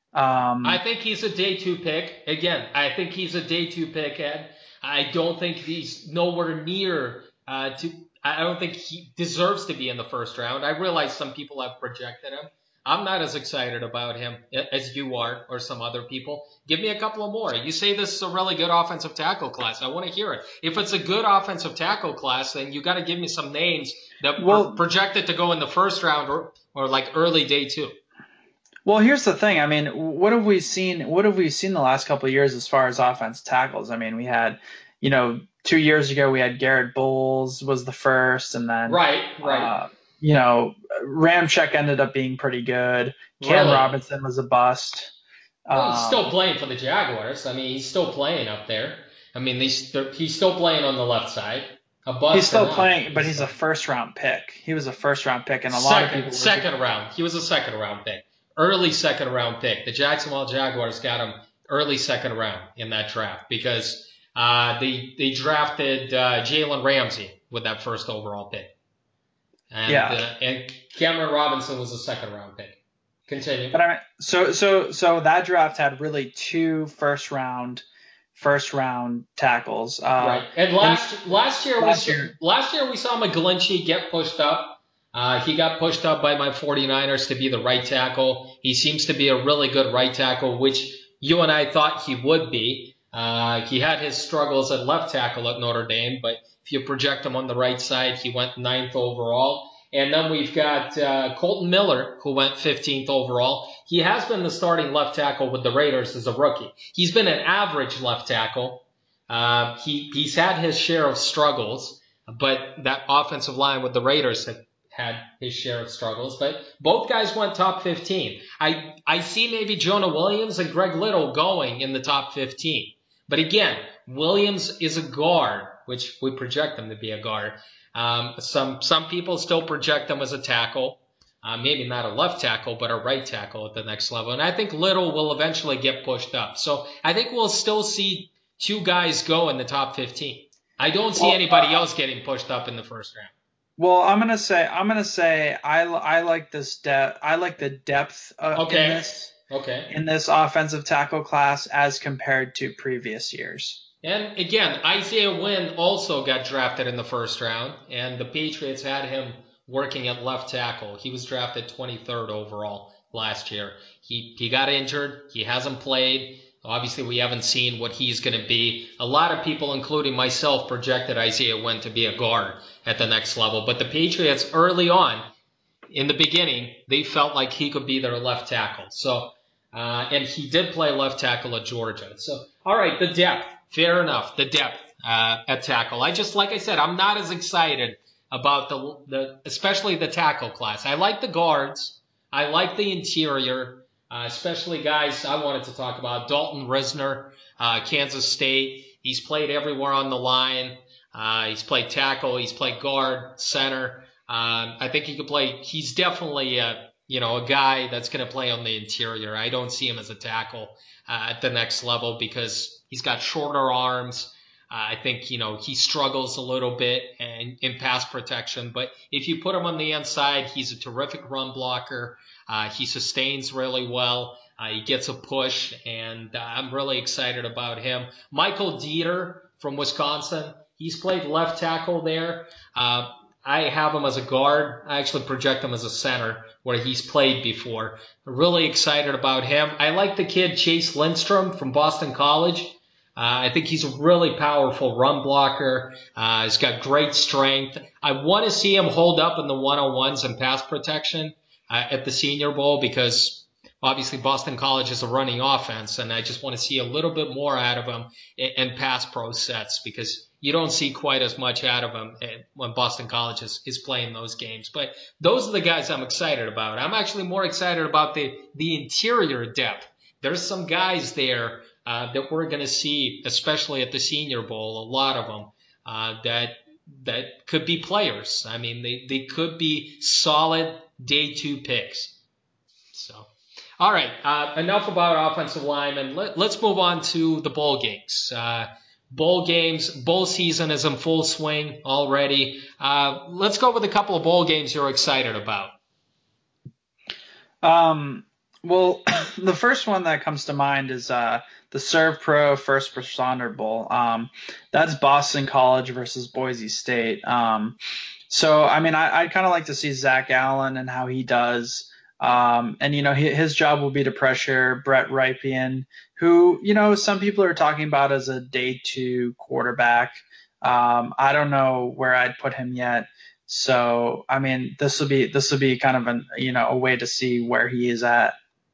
Speaker 1: I
Speaker 2: Um,
Speaker 1: think he's a day two pick. Again, I think he's a day two pick, Ed. I don't think he's nowhere near uh, to. I don't think he deserves to be in the first round. I realize some people have projected him. I'm not as excited about him as you are or some other people. Give me a couple of more. You say this is a really good offensive tackle class. I want to hear it. If it's a good offensive tackle class, then you got to give me some names that are
Speaker 2: well,
Speaker 1: projected to go in the first round or, or like early day two.
Speaker 2: Well, here's the thing. I mean, what have we seen? What have we seen the last couple of years as far as offense tackles? I mean, we had, you know, two years ago we had Garrett Bowles was the first, and then,
Speaker 1: Right, right.
Speaker 2: uh, you know, Ramczyk ended up being pretty good. Cam
Speaker 1: Really?
Speaker 2: Robinson was a bust.
Speaker 1: Well, he's still
Speaker 2: Um,
Speaker 1: playing for the Jaguars. I mean, he's still playing up there. I mean, he's, he's still playing on the left side. A
Speaker 2: he's
Speaker 1: bust or
Speaker 2: still
Speaker 1: not,
Speaker 2: playing, but
Speaker 1: he's
Speaker 2: he's a
Speaker 1: still
Speaker 2: first round pick. He was a first round pick, and a lot of
Speaker 1: second
Speaker 2: people were.
Speaker 1: second round. He was a second round pick, early second round pick. The Jacksonville Jaguars got him early second round in that draft because uh, they they drafted uh, Jalen Ramsey with that first overall pick, and
Speaker 2: Yeah,
Speaker 1: uh, and Cameron Robinson was a second round pick. Continue.
Speaker 2: but I mean, so so so that draft had really two first round first round tackles.
Speaker 1: Right.
Speaker 2: Uh,
Speaker 1: And
Speaker 2: and
Speaker 1: last last year we
Speaker 2: last
Speaker 1: saw,
Speaker 2: year,
Speaker 1: last year we saw McGlinchey get pushed up. Uh, he got pushed up by my 49ers to be the right tackle. He seems to be a really good right tackle, which you and I thought he would be. Uh, he had his struggles at left tackle at Notre Dame, but if you project him on the right side, he went ninth overall. And then we've got uh, Colton Miller, who went fifteenth overall. He has been the starting left tackle with the Raiders as a rookie. He's been an average left tackle. Uh, he he's had his share of struggles, but that offensive line with the Raiders had had his share of struggles. But both guys went top fifteen. I I see maybe Jonah Williams and Greg Little going in the top fifteen. But again, Williams is a guard, which we project him to be a guard. Um, some some people still project him as a tackle. Uh, maybe not a left tackle, but a right tackle at the next level. And I think Little will eventually get pushed up. So I think we'll still see two guys go in the top fifteen. I don't see
Speaker 2: well,
Speaker 1: anybody
Speaker 2: uh,
Speaker 1: else getting pushed up in the first round.
Speaker 2: well, I'm gonna say I'm gonna say I I like this depth. I like the depth uh, in
Speaker 1: Okay.
Speaker 2: this
Speaker 1: Okay.
Speaker 2: in this offensive tackle class as compared to previous years.
Speaker 1: And again, Isaiah Wynn also got drafted in the first round, and the Patriots had him working at left tackle. He was drafted twenty-third overall last year. He he got injured. He hasn't played. Obviously, we haven't seen what he's going to be. A lot of people, including myself, projected Isaiah Wynn to be a guard at the next level. But the Patriots, early on, in the beginning, they felt like he could be their left tackle. So, uh, and he did play left tackle at Georgia. So, all right, the depth, fair enough, the depth uh, at tackle. I just, like I said, I'm not as excited about the, the, especially the tackle class. I like the guards. I like the interior, uh, especially guys I wanted to talk about. Dalton Risner, uh, Kansas State. He's played everywhere on the line. Uh, he's played tackle. He's played guard, center. Um, I think he could play. He's definitely a, you know, a guy that's going to play on the interior. I don't see him as a tackle uh, at the next level because he's got shorter arms. I think, you know, he struggles a little bit in, in pass protection, but if you put him on the inside, he's a terrific run blocker. Uh, he sustains really well. Uh, he gets a push, and uh, I'm really excited about him. Michael Dieter from Wisconsin, he's played left tackle there. Uh, I have him as a guard. I actually project him as a center where he's played before. Really excited about him. I like the kid Chase Lindstrom from Boston College. Uh, I think he's a really powerful run blocker. Uh, he's got great strength. I want to see him hold up in the one-on-ones and pass protection uh, at the Senior Bowl because obviously Boston College is a running offense, and I just want to see a little bit more out of him in, in pass pro sets because you don't see quite as much out of him when Boston College is, is playing those games. But those are the guys I'm excited about. I'm actually more excited about the, the interior depth. There's some guys there uh, that we're going to see, especially at the Senior Bowl, a lot of them, uh, that that could be players. I mean, they, they could be solid day two picks. So, all right, uh, enough about offensive linemen. Let, let's move on to the bowl games. Uh, bowl games, bowl season is in full swing already. Uh, let's go with a couple of bowl games you're excited about.
Speaker 2: Um, well, the first one that comes to mind is uh, the Serve Pro First Responder Bowl. Um, that's Boston College versus Boise State. Um, so, I mean, I, I'd kind of like to see Zach Allen and how he does. Um, and, you know, his, his job will be to pressure Brett Rypien, who, you know, some people are talking about as a day two quarterback. Um, I don't know where I'd put him yet. So, I mean, this will be this will be kind of an you know a way to see where he is at.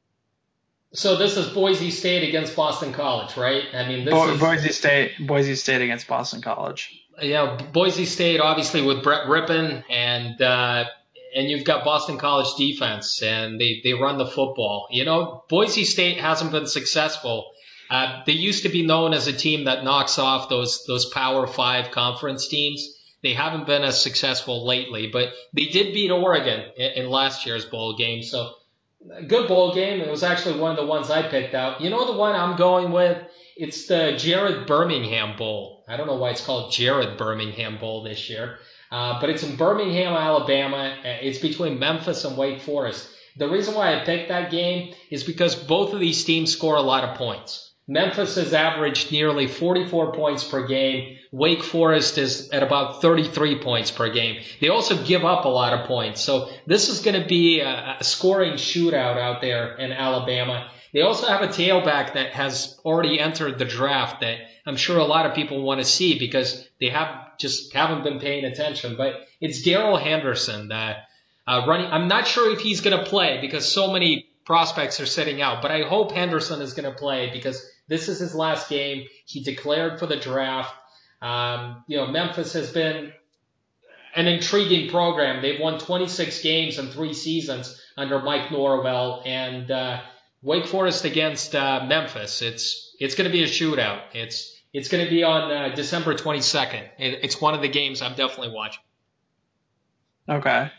Speaker 1: So this is Boise State against Boston College, right? I mean, this
Speaker 2: Bo-
Speaker 1: is
Speaker 2: Boise State Boise State against Boston College.
Speaker 1: Yeah, Boise State obviously with Brett Rypien, and uh, and you've got Boston College defense, and they they run the football. You know, Boise State hasn't been successful. Uh, they used to be known as a team that knocks off those those Power Five conference teams. They haven't been as successful lately, but they did beat Oregon in, in last year's bowl game. So a good bowl game. It was actually one of the ones I picked out. You know the one I'm going with? It's the Jared Birmingham Bowl. I don't know why it's called Jared Birmingham Bowl this year, uh, but it's in Birmingham, Alabama. It's between Memphis and Wake Forest. The reason why I picked that game is because both of these teams score a lot of points. Memphis has averaged nearly forty-four points per game. Wake Forest is at about thirty-three points per game. They also give up a lot of points. So this is going to be a, a scoring shootout out there in Alabama. They also have a tailback that has already entered the draft that I'm sure a lot of people want to see because they have just haven't been paying attention. But it's Darrell Henderson uh, uh, running. I'm not sure if he's going to play because so many prospects are sitting out. But I hope Henderson is going to play because this is his last game. He declared for the draft. Um, you know, Memphis has been an intriguing program. They've won twenty-six games in three seasons under Mike Norvell, and uh, Wake Forest against uh, Memphis. It's it's going to be a shootout. It's it's going to be on uh, December twenty-second. It, it's one of the games I'm definitely watching.
Speaker 2: Okay.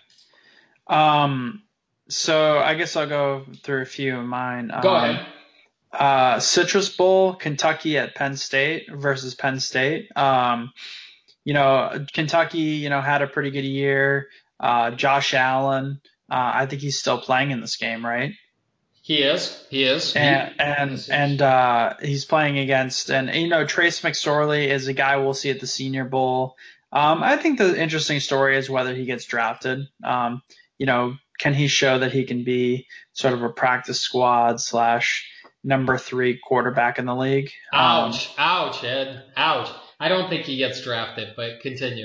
Speaker 2: Um. So I guess I'll go through a few of mine.
Speaker 1: Go
Speaker 2: um,
Speaker 1: ahead.
Speaker 2: Uh, Citrus Bowl, Kentucky at Penn State versus Penn State. Um, you know, Kentucky, you know, had a pretty good year. Uh, Josh Allen, uh, I think he's still playing in this game, right?
Speaker 1: He is. He is.
Speaker 2: And
Speaker 1: He,
Speaker 2: and and uh, he's playing against, and you know, Trace McSorley is a guy we'll see at the Senior Bowl. Um, I think the interesting story is whether he gets drafted. Um, you know, can he show that he can be sort of a practice squad slash number three quarterback in the league?
Speaker 1: ouch.
Speaker 2: Um,
Speaker 1: Ouch, Ed. Ouch. I don't think he gets drafted, but continue.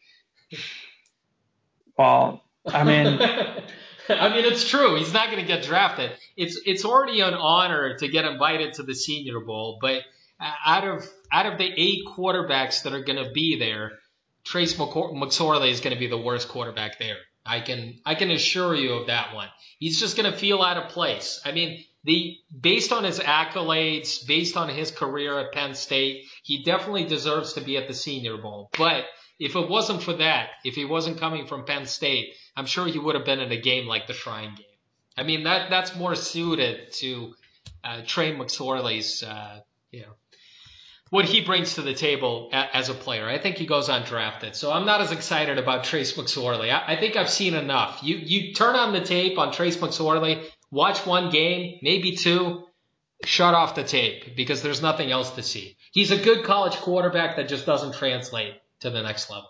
Speaker 2: well, I mean,
Speaker 1: I mean, it's true. He's not going to get drafted. It's it's already an honor to get invited to the Senior Bowl, but out of out of the eight quarterbacks that are going to be there, Trace McSorley is going to be the worst quarterback there. I can I can assure you of that one. He's just going to feel out of place. I mean, the based on his accolades, based on his career at Penn State, he definitely deserves to be at the Senior Bowl. But if it wasn't for that, if he wasn't coming from Penn State, I'm sure he would have been in a game like the Shrine Game. I mean, that that's more suited to uh, Trey McSorley's, uh, you know, what he brings to the table a, as a player. I think he goes undrafted. So I'm not as excited about Trace McSorley. I, I think I've seen enough. You you turn on the tape on Trace McSorley, watch one game, maybe two, shut off the tape because there's nothing else to see. He's a good college quarterback that just doesn't translate to the next level.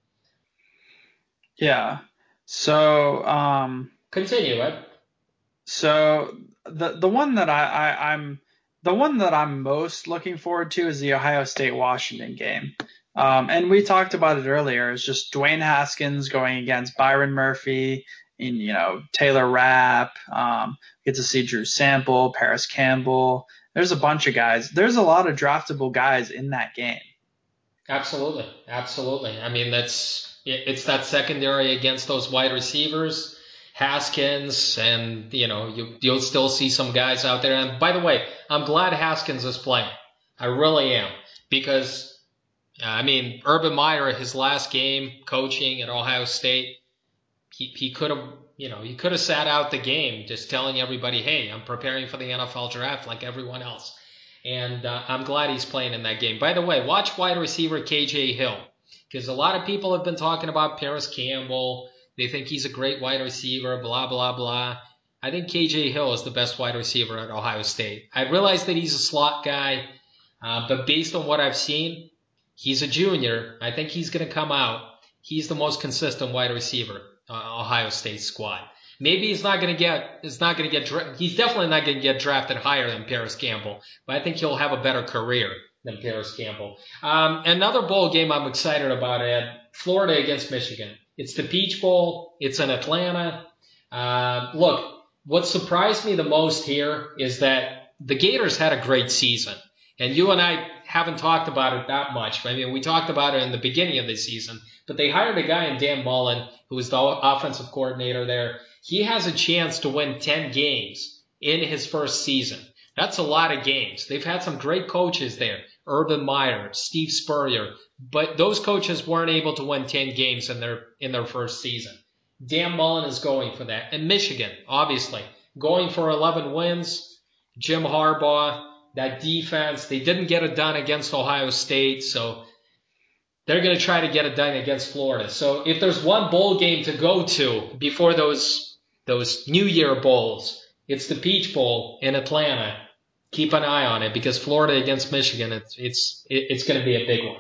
Speaker 2: Yeah. So um,
Speaker 1: continue, Ed.
Speaker 2: So the the one that I, I I'm the one that I'm most looking forward to is the Ohio State Washington game. Um, and we talked about it earlier. It's just Dwayne Haskins going against Byron Murphy and, you know, Taylor Rapp. Um, get to see Drew Sample, Paris Campbell. There's a bunch of guys. There's a lot of draftable guys in that game.
Speaker 1: Absolutely. Absolutely. I mean, that's it's that secondary against those wide receivers. Haskins, and, you know, you, you'll still see some guys out there. And by the way, I'm glad Haskins is playing. I really am. Because, I mean, Urban Meyer, his last game coaching at Ohio State, he, he could have, you know, he could have sat out the game just telling everybody, hey, I'm preparing for the N F L draft like everyone else. And uh, I'm glad he's playing in that game. By the way, watch wide receiver K J Hill. Because a lot of people have been talking about Paris Campbell. They think he's a great wide receiver, blah, blah, blah. I think K J Hill is the best wide receiver at Ohio State. I realize that he's a slot guy, uh, but based on what I've seen, he's a junior. I think he's going to come out. He's the most consistent wide receiver on uh, Ohio State squad. Maybe he's not going to get, it's not going to get, dra- he's definitely not going to get drafted higher than Paris Campbell, but I think he'll have a better career than Paris Campbell. Um, another bowl game I'm excited about, Ed, Florida against Michigan. It's the Peach Bowl. It's in Atlanta. Uh, look, what surprised me the most here is that the Gators had a great season. And you and I haven't talked about it that much. I mean, we talked about it in the beginning of the season. But they hired a guy in Dan Mullen, who is the offensive coordinator there. He has a chance to win ten games in his first season. That's a lot of games. They've had some great coaches there. Urban Meyer, Steve Spurrier. But those coaches weren't able to win ten games in their in their first season. Dan Mullen is going for that. And Michigan, obviously, going for eleven wins. Jim Harbaugh, that defense, they didn't get it done against Ohio State, so they're going to try to get it done against Florida. So if there's one bowl game to go to before those those New Year bowls, it's the Peach Bowl in Atlanta. Keep an eye on it because Florida against Michigan, it's it's it's going to be a big one.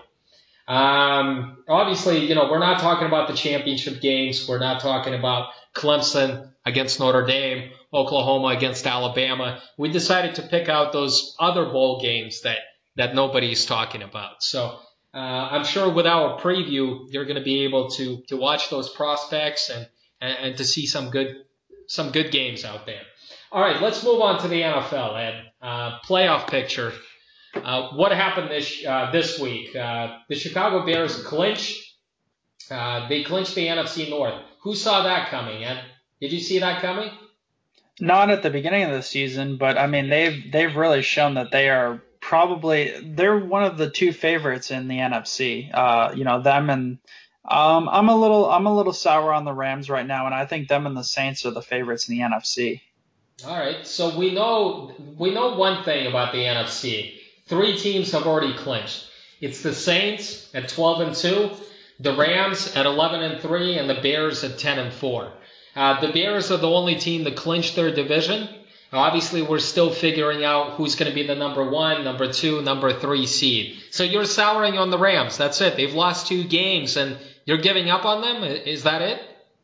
Speaker 1: Um, obviously, you know, we're not talking about the championship games. We're not talking about Clemson against Notre Dame, Oklahoma against Alabama. We decided to pick out those other bowl games that, that nobody's talking about. So, uh, I'm sure with our preview, you're going to be able to, to watch those prospects and, and, and to see some good, some good games out there. All right, let's move on to the N F L, Ed. Uh, playoff picture. Uh, what happened this uh, this week? Uh, the Chicago Bears clinched. Uh, they clinched the N F C North. Who saw that coming, Ed? Did you see that coming?
Speaker 2: Not at the beginning of the season, but I mean they've they've really shown that they are probably they're one of the two favorites in the N F C. Uh, you know them and um, I'm a little I'm a little sour on the Rams right now, and I think them and the Saints are the favorites in the N F C.
Speaker 1: All right, so we know we know one thing about the N F C. Three teams have already clinched. It's the Saints at twelve and two, the Rams at eleven and three, and the Bears at ten and four. Uh, the Bears are the only team that clinched their division. Obviously, we're still figuring out who's going to be the number one, number two, number three seed. So you're souring on the Rams. That's it. They've lost two games, and you're giving up on them? Is that it?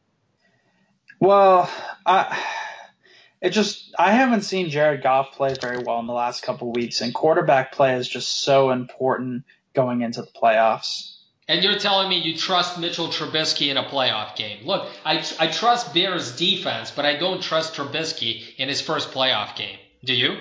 Speaker 2: Well, I... It just I haven't seen Jared Goff play very well in the last couple of weeks, and quarterback play is just so important going into the playoffs.
Speaker 1: And you're telling me you trust Mitchell Trubisky in a playoff game. Look, I, I trust Bears defense, but I don't trust Trubisky in his first playoff game. Do you?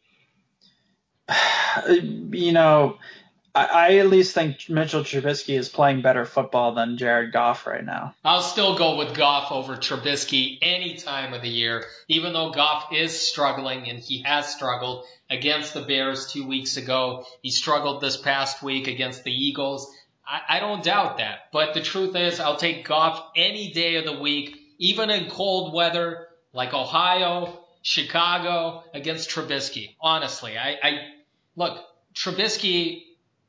Speaker 2: You know, I, I at least think Mitchell Trubisky is playing better football than Jared Goff right now.
Speaker 1: I'll still go with Goff over Trubisky any time of the year, even though Goff is struggling, and he has struggled against the Bears two weeks ago. He struggled this past week against the Eagles. I, I don't doubt that. But the truth is, I'll take Goff any day of the week, even in cold weather like Ohio, Chicago, against Trubisky. Honestly, I, I look, Trubisky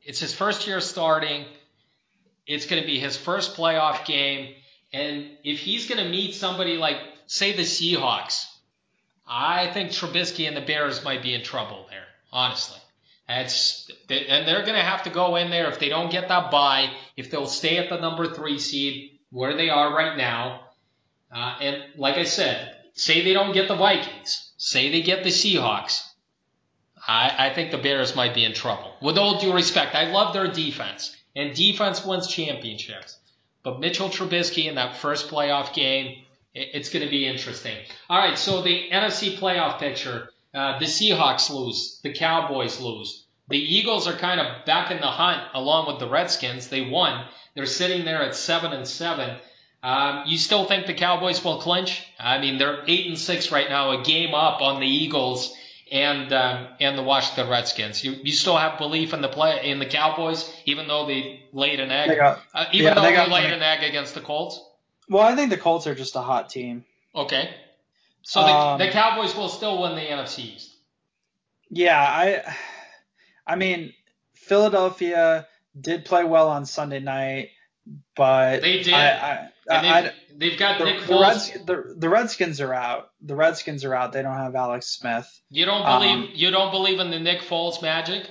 Speaker 1: It's his first year starting. It's going to be his first playoff game. And if he's going to meet somebody like, say, the Seahawks, I think Trubisky and the Bears might be in trouble there, honestly. It's, and they're going to have to go in there if they don't get that bye, if they'll stay at the number three seed where they are right now. Uh, and like I said, say they don't get the Vikings, say they get the Seahawks. I, I think the Bears might be in trouble. With all due respect, I love their defense, and defense wins championships. But Mitchell Trubisky in that first playoff game, it, it's going to be interesting. All right, so the N F C playoff picture, uh, the Seahawks lose, the Cowboys lose. The Eagles are kind of back in the hunt along with the Redskins. They won. They're sitting there at seven and seven. Um, you still think the Cowboys will clinch? I mean, they're eight and six right now, a game up on the Eagles and um, and the Washington Redskins. You you still have belief in the play in the Cowboys, even though they laid an egg,
Speaker 2: got,
Speaker 1: uh, even
Speaker 2: yeah,
Speaker 1: though they,
Speaker 2: they
Speaker 1: laid
Speaker 2: plenty.
Speaker 1: an egg against the Colts.
Speaker 2: Well, I think the Colts are just a hot team.
Speaker 1: Okay, so the um, the Cowboys will still win the N F C East.
Speaker 2: Yeah, I I mean, Philadelphia did play well on Sunday night, but
Speaker 1: they did.
Speaker 2: I, I,
Speaker 1: and
Speaker 2: I,
Speaker 1: they've, they've got
Speaker 2: the,
Speaker 1: Nick
Speaker 2: the,
Speaker 1: Foles.
Speaker 2: Reds, the, the Redskins are out. The Redskins are out. They don't have Alex Smith.
Speaker 1: You don't believe um, you don't believe in the Nick Foles magic?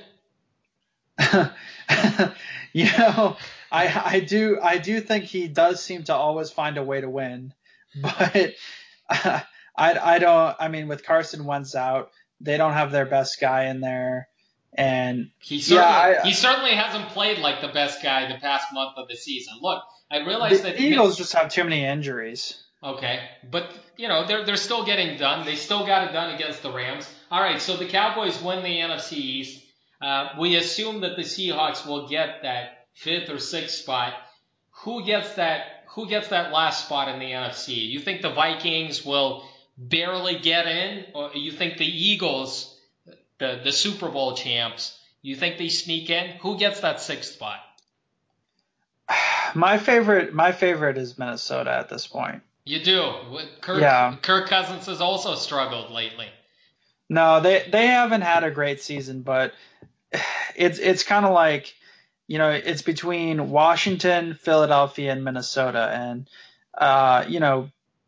Speaker 2: you know, I I do I do think he does seem to always find a way to win, but uh, I I don't. I mean, with Carson Wentz out, they don't have their best guy in there. And
Speaker 1: he certainly,
Speaker 2: yeah, I,
Speaker 1: he certainly hasn't played like the best guy the past month of the season. Look, I realize
Speaker 2: the
Speaker 1: that
Speaker 2: Eagles
Speaker 1: Nick,
Speaker 2: just have too many injuries.
Speaker 1: Okay, but you know they're they're still getting done. They still got it done against the Rams. All right, so the Cowboys win the N F C East. Uh, we assume that the Seahawks will get that fifth or sixth spot. Who gets that? Who gets that last spot in the N F C? You think the Vikings will barely get in, or you think the Eagles? The, the Super Bowl champs, you think they sneak in? Who gets that sixth spot?
Speaker 2: My favorite, my favorite is Minnesota at this point.
Speaker 1: You do. Kirk,
Speaker 2: yeah.
Speaker 1: Kirk Cousins has also struggled lately.
Speaker 2: No, they they haven't had a great season, but it's it's kind of like, you know, it's between Washington, Philadelphia, and Minnesota, and uh, you know,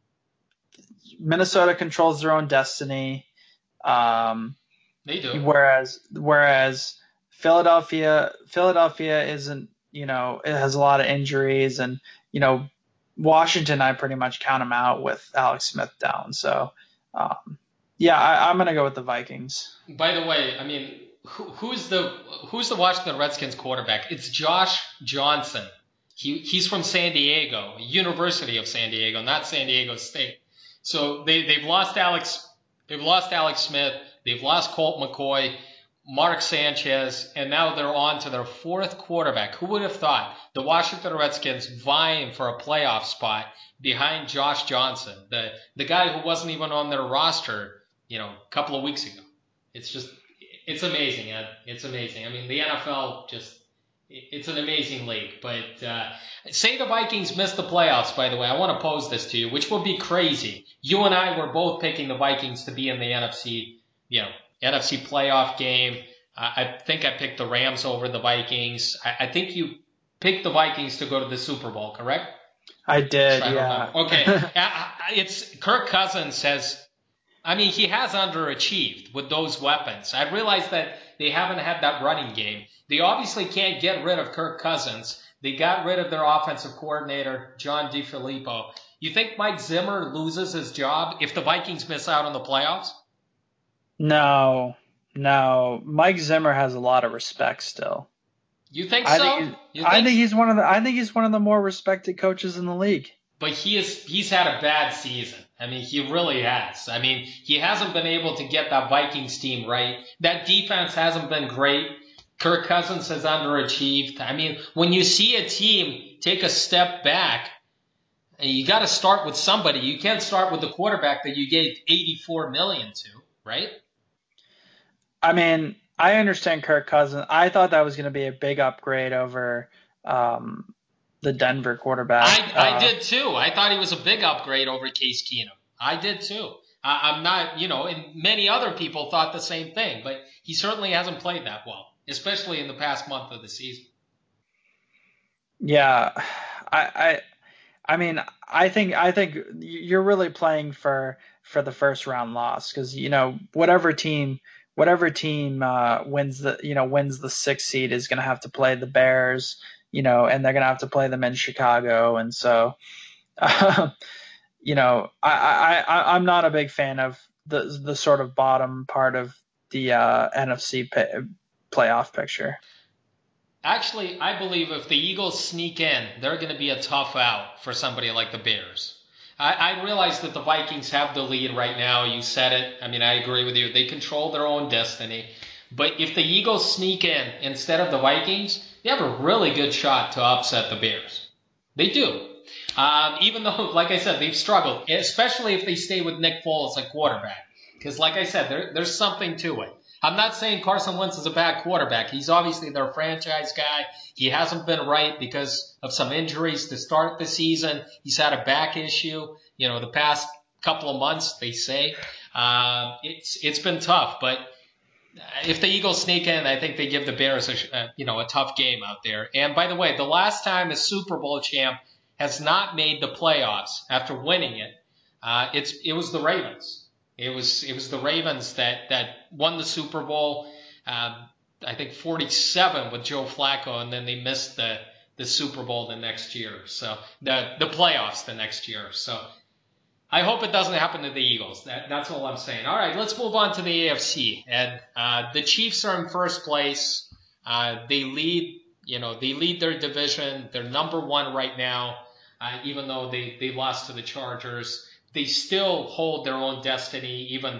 Speaker 2: Minnesota controls their own destiny. Um,
Speaker 1: They do.
Speaker 2: Whereas, whereas Philadelphia, Philadelphia isn't, you know, it has a lot of injuries, and you know, Washington, I pretty much count them out with Alex Smith down. So, um, yeah, I, I'm gonna go with the Vikings.
Speaker 1: By the way, I mean, who, who's the who's the Washington Redskins quarterback? It's Josh Johnson. He he's from San Diego, University of San Diego, not San Diego State. So they they've lost Alex, they've lost Alex Smith. They've lost Colt McCoy, Mark Sanchez, and now they're on to their fourth quarterback. Who would have thought the Washington Redskins vying for a playoff spot behind Josh Johnson, the the guy who wasn't even on their roster, you know, a couple of weeks ago. It's just, it's amazing, Ed. It's amazing. I mean, the N F L just, it's an amazing league. But uh, say the Vikings miss the playoffs, by the way. I want to pose this to you, which would be crazy. You and I were both picking the Vikings to be in the N F C you know, N F C playoff game. Uh, I think I picked the Rams over the Vikings. I, I think you picked the Vikings to go to the Super Bowl, correct?
Speaker 2: I did, I yeah.
Speaker 1: Remember. Okay. It's Kirk Cousins has, I mean, he has underachieved with those weapons. I realize that they haven't had that running game. They obviously can't get rid of Kirk Cousins. They got rid of their offensive coordinator, John DeFilippo. You think Mike Zimmer loses his job if the Vikings miss out on the playoffs?
Speaker 2: No, no. Mike Zimmer has a lot of respect still.
Speaker 1: You think
Speaker 2: I
Speaker 1: so?
Speaker 2: Think
Speaker 1: you
Speaker 2: I
Speaker 1: think?
Speaker 2: think he's one of the. I think he's one of the more respected coaches in the league.
Speaker 1: But he is. He's had a bad season. I mean, he really has. I mean, he hasn't been able to get that Vikings team right. That defense hasn't been great. Kirk Cousins has underachieved. I mean, when you see a team take a step back, you got to start with somebody. You can't start with the quarterback that you gave eighty-four million dollars to, right?
Speaker 2: I mean, I understand Kirk Cousins. I thought that was going to be a big upgrade over um, the Denver quarterback.
Speaker 1: I,
Speaker 2: uh,
Speaker 1: I did too. I thought he was a big upgrade over Case Keenum. I did too. I, I'm not, you know, and many other people thought the same thing, but he certainly hasn't played that well. especially in the past month of the season.
Speaker 2: Yeah, I, I I mean, I think I think you're really playing for for the first round loss because you know whatever team whatever team uh, wins the you know wins the sixth seed is going to have to play the Bears, you know, and they're going to have to play them in Chicago, and so uh, you know I, I I I'm not a big fan of the the sort of bottom part of the uh, N F C pay, playoff picture.
Speaker 1: Actually, I believe if the Eagles sneak in, they're going to be a tough out for somebody like the Bears. I, I realize that the Vikings have the lead right now. You said it. I mean, I agree with you. They control their own destiny. But if the Eagles sneak in instead of the Vikings, they have a really good shot to upset the Bears. They do. Um, even though, like I said, they've struggled, especially if they stay with Nick Foles at quarterback. Because, like I said, there, there's something to it. I'm not saying Carson Wentz is a bad quarterback. He's obviously their franchise guy. He hasn't been right because of some injuries to start the season. He's had a back issue, you know, the past couple of months, they say. Uh, it's it's been tough, but if the Eagles sneak in, I think they give the Bears a, a you know a tough game out there. And by the way, the last time a Super Bowl champ has not made the playoffs after winning it, uh, it's it was the Ravens. It was it was the Ravens that that won the Super Bowl. Um, I think forty-seven with Joe Flacco, and then they missed the the Super Bowl the next year. So the the playoffs the next year. So I hope it doesn't happen to the Eagles. That, that's all I'm saying. All right, let's move on to the A F C. And uh, the Chiefs are in first place. Uh, they lead, you know, they lead their division. They're number one right now, uh, even though they, they lost to the Chargers. They still hold their own destiny, even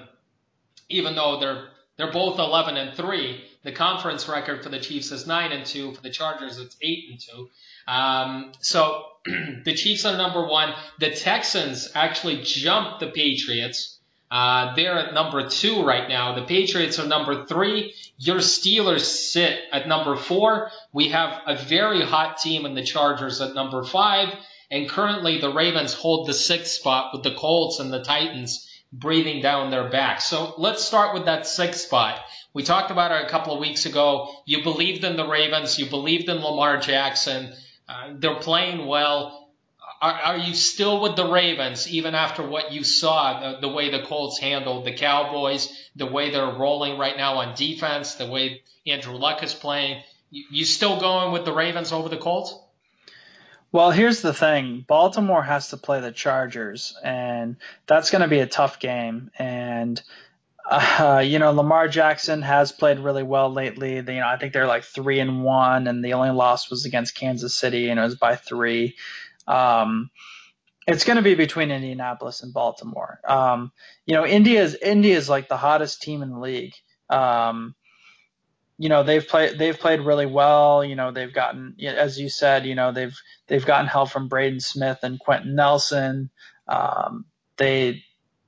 Speaker 1: even though they're they're both eleven and three. The conference record for the Chiefs is nine and two. For the Chargers, it's eight and two. Um, so the Chiefs are number one. The Texans actually jumped the Patriots. Uh, they're at number two right now. The Patriots are number three. Your Steelers sit at number four. We have a very hot team in the Chargers at number five. And currently the Ravens hold the sixth spot with the Colts and the Titans breathing down their back. So let's start with that sixth spot. We talked about it a couple of weeks ago. You believed in the Ravens. You believed in Lamar Jackson. Uh, they're playing well. Are, are you still with the Ravens even after what you saw, the, the way the Colts handled the Cowboys, the way they're rolling right now on defense, the way Andrew Luck is playing? You, you still going with the Ravens over the Colts?
Speaker 2: Well, here's the thing. Baltimore has to play the Chargers, and that's going to be a tough game. And uh, you know, Lamar Jackson has played really well lately. They, you know, I think they're like three and one, and the only loss was against Kansas City, and it was by three. Um, it's going to be between Indianapolis and Baltimore. Um, you know, India's India is like the hottest team in the league. Um, you know they've played they've played really well. You know they've gotten, as you said, you know they've they've gotten help from Braden Smith and Quentin Nelson. Um, they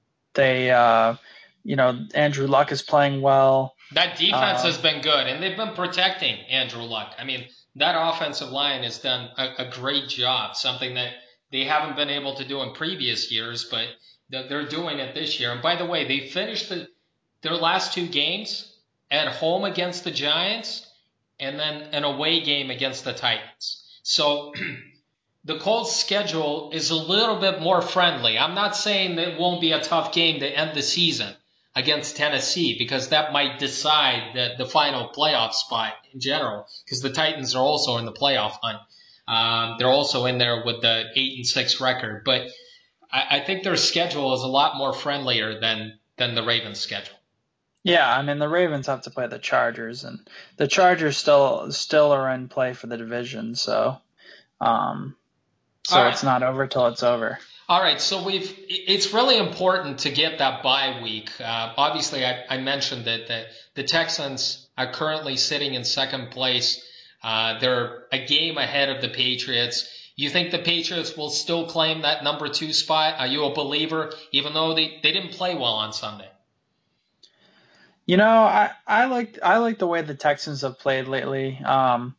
Speaker 2: they uh, you know Andrew Luck is playing well.
Speaker 1: That defense
Speaker 2: Uh,
Speaker 1: has been good, and they've been protecting Andrew Luck. I mean, that offensive line has done a, a great job, something that they haven't been able to do in previous years, but they're doing it this year. And by the way, they finished the, their last two games at home against the Giants and then an away game against the Titans. So the Colts' schedule is a little bit more friendly. I'm not saying that it won't be a tough game to end the season against Tennessee because that might decide the, the final playoff spot in general because the Titans are also in the playoff hunt. Um, they're also in there with the eight and six record, but I, I think their schedule is a lot more friendlier than than the Ravens' schedule.
Speaker 2: yeah, I mean the Ravens have to play the Chargers, and the Chargers still still are in play for the division. So um,
Speaker 1: All
Speaker 2: so
Speaker 1: right.
Speaker 2: it's not over till it's over.
Speaker 1: All right, so we've. It's really important to get that bye week. Uh, obviously, I, I mentioned that the, the Texans are currently sitting in second place. Uh, they're a game ahead of the Patriots. You think the Patriots will still claim that number two spot? Are you a believer, even though they, they didn't play well on Sunday?
Speaker 2: You know, I I like I like the way the Texans have played lately. Um,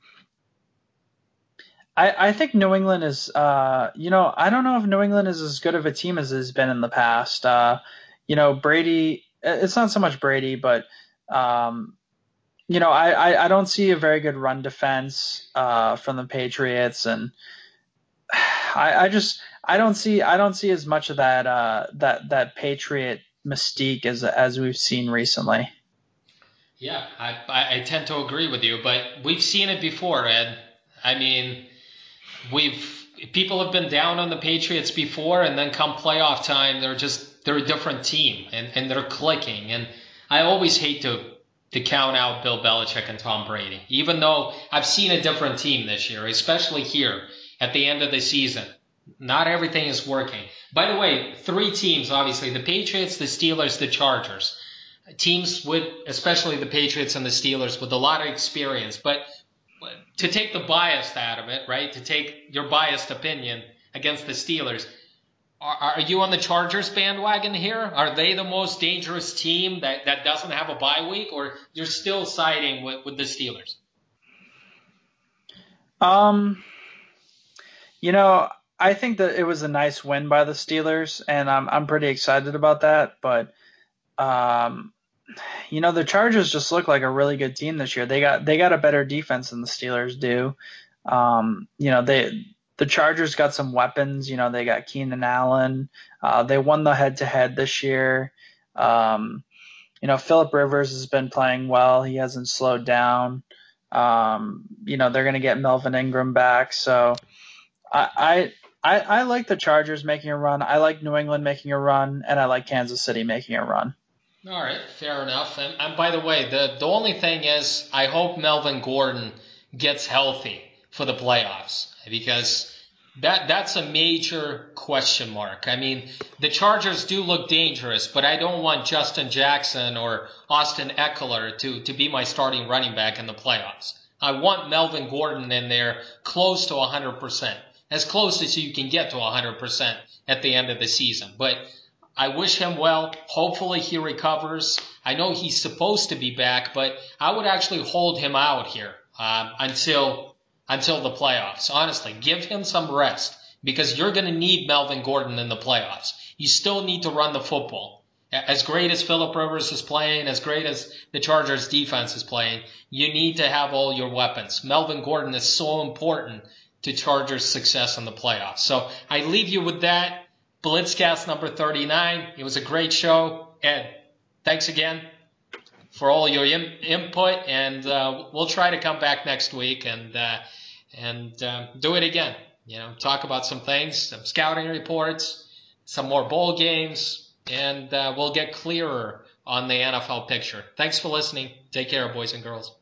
Speaker 2: I, I think New England is, uh, you know, I don't know if New England is as good of a team as has been in the past. Uh, you know, Brady, it's not so much Brady, but, um, you know, I, I, I don't see a very good run defense uh, from the Patriots, and I, I just I don't see I don't see as much of that uh, that that Patriot mystique as as we've seen recently.
Speaker 1: Yeah, I, I I tend to agree with you, but we've seen it before, Ed. I mean, we've people have been down on the Patriots before, and then come playoff time, they're just they're a different team, and, and they're clicking. And I always hate to to count out Bill Belichick and Tom Brady, even though I've seen a different team this year, especially here at the end of the season. Not everything is working. By the way, three teams, obviously, the Patriots, the Steelers, the Chargers. Teams with, especially the Patriots and the Steelers, with a lot of experience. But to take the bias out of it, right? To take your biased opinion against the Steelers, are, are you on the Chargers bandwagon here? Are they the most dangerous team that, that doesn't have a bye week, or you're still siding with, with the Steelers?
Speaker 2: Um, you know, I think that it was a nice win by the Steelers, and I'm I'm pretty excited about that. But um, you know, the Chargers just look like a really good team this year. They got they got a better defense than the Steelers do. Um, you know, they the Chargers got some weapons. You know, they got Keenan Allen. Uh, they won the head to head this year. Um, you know, Philip Rivers has been playing well. He hasn't slowed down. Um, you know, they're going to get Melvin Ingram back. So I, I, I, I like the Chargers making a run. I like New England making a run, and I like Kansas City making a run.
Speaker 1: All right, fair enough. And, and by the way, the, the only thing is, I hope Melvin Gordon gets healthy for the playoffs, because that that's a major question mark. I mean, the Chargers do look dangerous, but I don't want Justin Jackson or Austin Eckler to, to be my starting running back in the playoffs. I want Melvin Gordon in there close to one hundred percent, as close as you can get to one hundred percent at the end of the season. But I wish him well. Hopefully he recovers. I know he's supposed to be back, but I would actually hold him out here um, until until the playoffs. Honestly, give him some rest, because you're going to need Melvin Gordon in the playoffs. You still need to run the football. As great as Philip Rivers is playing, as great as the Chargers defense is playing, you need to have all your weapons. Melvin Gordon is so important to Chargers' success in the playoffs. So I leave you with that. Blitzcast number thirty-nine. It was a great show. Ed, thanks again for all your in- input, and uh, we'll try to come back next week and uh, and um, do it again. You know, talk about some things, some scouting reports, some more bowl games, and uh, we'll get clearer on the N F L picture. Thanks for listening. Take care, boys and girls.